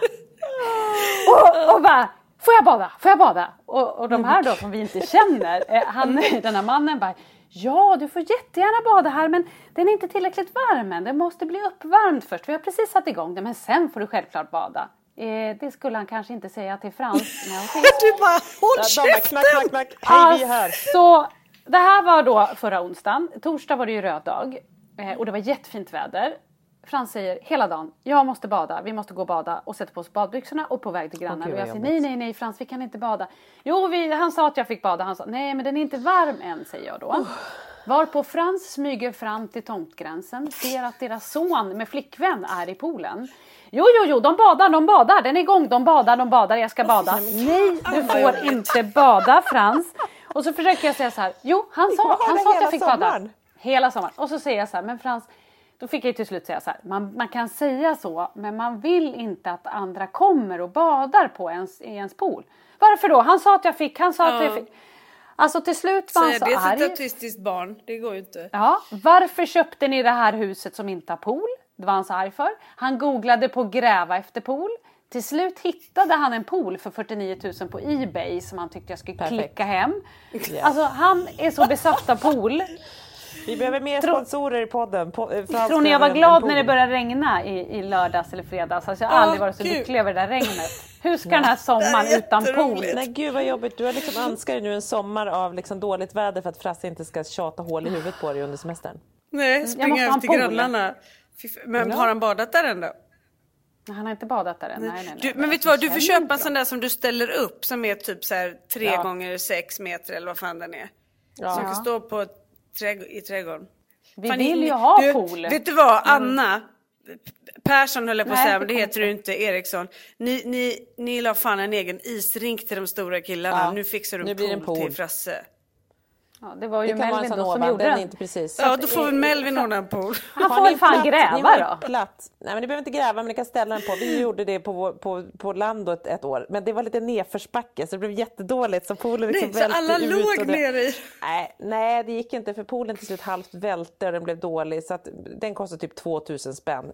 Speaker 6: Och bara, får jag bada? Och de här då som vi inte känner. Den här mannen bara, ja, du får jättegärna bada här, men den är inte tillräckligt varm än. Den måste bli uppvärmd först. Vi har precis satt igång den, men sen får du självklart bada. Det skulle han kanske inte säga till Frans.
Speaker 5: Du bara, håll käften!
Speaker 7: Knack. Hej, vi är här.
Speaker 6: Så det här var då förra onsdagen. Torsdag var det ju röd dag. Och det var jättefint väder. Frans säger hela dagen, jag måste bada, vi måste gå och bada, och sätter på oss badbyxorna och på väg till grannen. Och jag säger nej Frans, vi kan inte bada. Jo, han sa att jag fick bada. Han sa, nej men den är inte varm än, säger jag då. Varpå Frans smyger fram till tomtgränsen, ser att deras son med flickvän är i poolen. Jo, de badar, den är igång, de badar, jag ska bada. Nej, du får inte bada, Frans. Och så försöker jag säga så här, jo, han sa att jag fick bada. Hela sommaren. Och så säger jag så här, men Frans, då fick jag till slut säga så här, man kan säga så, men man vill inte att andra kommer och badar på i ens pool. Varför då? Han sa att jag fick. Alltså till slut var han så
Speaker 5: arg. Det är ett autistiskt barn, det går ju inte.
Speaker 6: Ja, varför köpte ni det här huset som inte har pool? Det var han så arg för. Han googlade på gräva efter pool. Till slut hittade han en pool för 49 000 på eBay som han tyckte jag skulle klicka hem. Yeah. Alltså han är så besatt av pool.
Speaker 7: Vi behöver mer sponsorer i podden.
Speaker 6: Tror ni jag var glad när det började regna i lördags eller fredags? Alltså jag har aldrig varit så lycklig över det där regnet. Hur ska den här sommaren utan pool?
Speaker 7: Nej gud vad jobbigt. Du har liksom önskar dig nu en sommar av liksom dåligt väder för att Frasse inte ska tjata hål i huvudet på dig under semestern.
Speaker 5: Nej, springa ut till grannarna. Men har han badat där ändå?
Speaker 6: Han har inte badat där än. Nej.
Speaker 5: Men vet du vad, du får köpa en sån där som du ställer upp som är typ så här 3 gånger 6 meter eller vad fan den är. Ja. Som kan stå på i trädgården.
Speaker 6: Vi vill ju ha pool.
Speaker 5: Vet du vad, Anna Persson höll jag på att säga, men det heter du inte, Eriksson. Ni la fan en egen isrink till de stora killarna. Ja. Nu fixar du en pool till Frasse.
Speaker 6: Ja, det var ju Melvin då som gjorde den.
Speaker 7: Inte precis.
Speaker 5: Ja, då får väl Melvin ordna en pool.
Speaker 6: Han får väl fan gräva då.
Speaker 7: Platt. Nej, men ni behöver inte gräva, men ni kan ställa den på. Vi gjorde det på landet ett år. Men det var lite nedförsbacke så det blev jättedåligt. Så poolen liksom
Speaker 5: så alla låg ner i.
Speaker 7: Nej, det gick inte för poolen till slut halvt välte och den blev dålig. Så att den kostade typ 2000 spänn.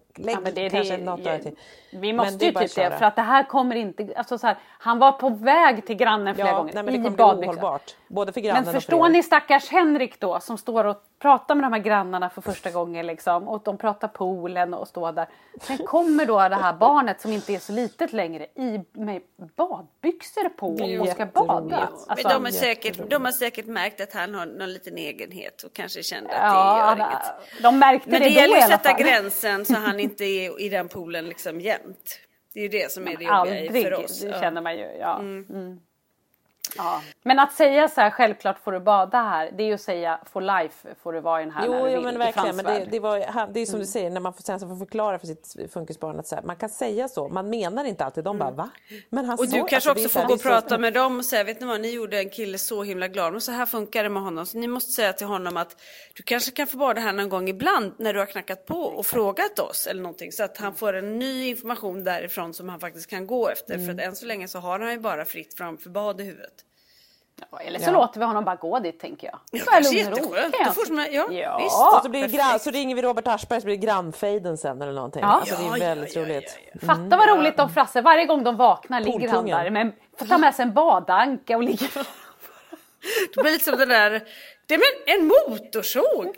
Speaker 6: Vi måste ju typ det, för att det här kommer inte... Alltså så här, han var på väg till grannen flera gånger.
Speaker 7: Nej, men det kommer bli ohållbart. Både för grannen
Speaker 6: men förstår ni stackars Henrik då som står och pratar med de här grannarna för första gången liksom, och de pratar poolen och står där. Sen kommer då det här barnet som inte är så litet längre med badbyxor på och ska bada.
Speaker 5: Alltså, de har säkert märkt att han har någon liten egenhet och kanske kände att det gör inget.
Speaker 6: De märkte
Speaker 5: men
Speaker 6: det
Speaker 5: gäller
Speaker 6: då i alla
Speaker 5: att sätta
Speaker 6: fall.
Speaker 5: Gränsen så han inte är i den poolen liksom jämt. Det är ju det som är det jobbiga för oss.
Speaker 6: Det känner man ju, ja. Ja. Men att säga så här, självklart får du bada här, det är ju att säga for life får du vara i den här.
Speaker 7: Jo, men verkligen, men det är som du säger, när man sen får förklara för sitt funkisbarn att så här, man kan säga så, man menar inte alltid, de bara va? Men han
Speaker 5: och du kanske också får gå och prata med dem och säga, vet ni vad, ni gjorde en kille så himla glad, och så här funkar det med honom, så ni måste säga till honom att du kanske kan få bada här någon gång ibland när du har knackat på och frågat oss eller någonting, så att han får en ny information därifrån som han faktiskt kan gå efter, för att än så länge så har han ju bara fritt framför bad i huvudet.
Speaker 6: Ja, eller så låter vi honom bara gå dit, tänker jag.
Speaker 5: Ja, kanske jätteskönt. Visst.
Speaker 7: Och så ringer vi Robert Aschberg så blir det grannfejden sen eller någonting. Ja. Alltså, det är väldigt roligt.
Speaker 6: Fatta vad roligt om Frasse, varje gång de vaknar ligger han där. Men får ta med sig en badanka och ligger.
Speaker 5: Det blir lite som det där, det är en motorsåg.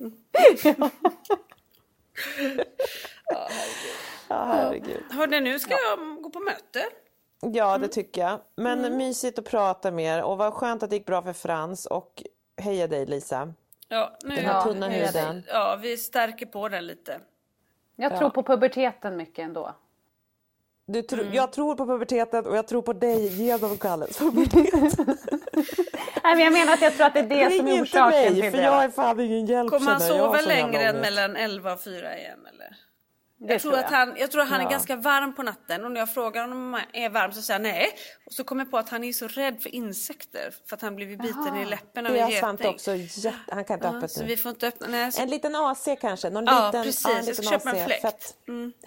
Speaker 7: Herregud.
Speaker 5: Hörde, nu ska jag gå på möte.
Speaker 7: Ja, det tycker jag. Men mysigt att prata mer. Och vad skönt att det gick bra för Frans. Och heja dig, Lisa.
Speaker 5: Ja, nu
Speaker 7: den här tunna huden.
Speaker 5: Ja, vi stärker på den lite.
Speaker 6: Jag tror på puberteten mycket ändå.
Speaker 7: Jag tror på puberteten och jag tror på dig genom Kalles pubertet.
Speaker 6: Nej, men jag menar att jag tror att det är det som är orsaken till det.
Speaker 7: För jag är fan ingen hjälp.
Speaker 5: Kommer han sova längre än mellan 11 och 4 igen, eller? Jag tror att han är ganska varm på natten. Och när jag frågar honom om han är varm så säger han nej. Och så kommer jag på att han är så rädd för insekter. För att han blivit biten i läppen av en geting.
Speaker 7: Det är sant också. Han kan inte öppna
Speaker 5: så vi får inte öppna. Nej,
Speaker 7: en liten AC kanske.
Speaker 5: Precis. Jag ska köpa en fläkt.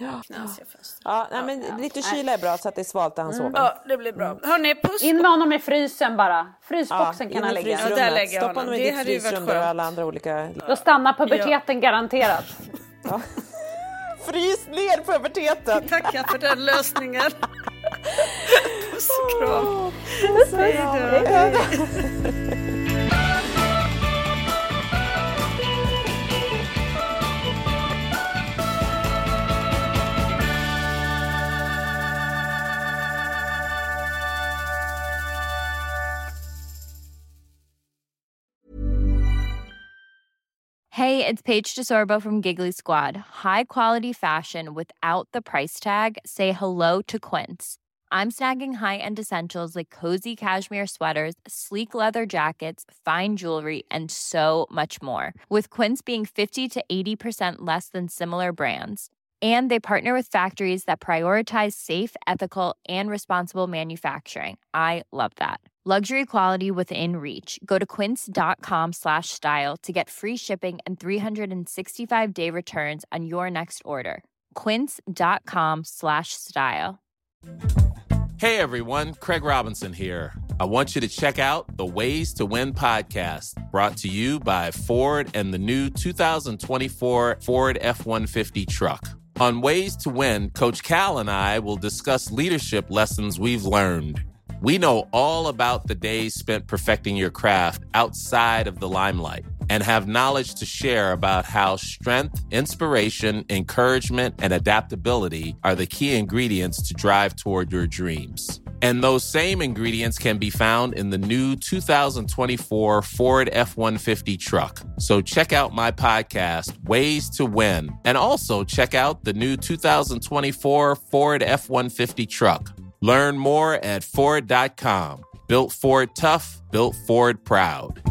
Speaker 7: Men lite kyla är bra så att det är svalt när han sover.
Speaker 5: Ja, det blir bra. Hörrni, puss.
Speaker 6: In med honom i frysen bara. Frysboxen kan han lägga.
Speaker 5: Ja, där lägger jag
Speaker 7: honom. Stoppa honom i ditt frysrum där alla andra olika...
Speaker 6: Då stannar puberteten garanterat.
Speaker 7: Ja. Frys ner puberteten.
Speaker 5: Tackar för den lösningen. Puss och kram.
Speaker 8: Hey, it's Paige DeSorbo from Giggly Squad. High quality fashion without the price tag. Say hello to Quince. I'm snagging high-end essentials like cozy cashmere sweaters, sleek leather jackets, fine jewelry, and so much more. With Quince being 50 to 80% less than similar brands. And they partner with factories that prioritize safe, ethical, and responsible manufacturing. I love that. Luxury quality within reach. Go to quince.com/style to get free shipping and 365-day returns on your next order. Quince.com/style.
Speaker 9: Hey everyone, Craig Robinson here. I want you to check out the Ways to Win podcast, brought to you by Ford and the new 2024 Ford F-150 truck. On Ways to Win, Coach Cal and I will discuss leadership lessons we've learned. We know all about the days spent perfecting your craft outside of the limelight and have knowledge to share about how strength, inspiration, encouragement, and adaptability are the key ingredients to drive toward your dreams. And those same ingredients can be found in the new 2024 Ford F-150 truck. So check out my podcast, Ways to Win, and also check out the new 2024 Ford F-150 truck. Learn more at Ford.com. Built Ford tough, built Ford proud.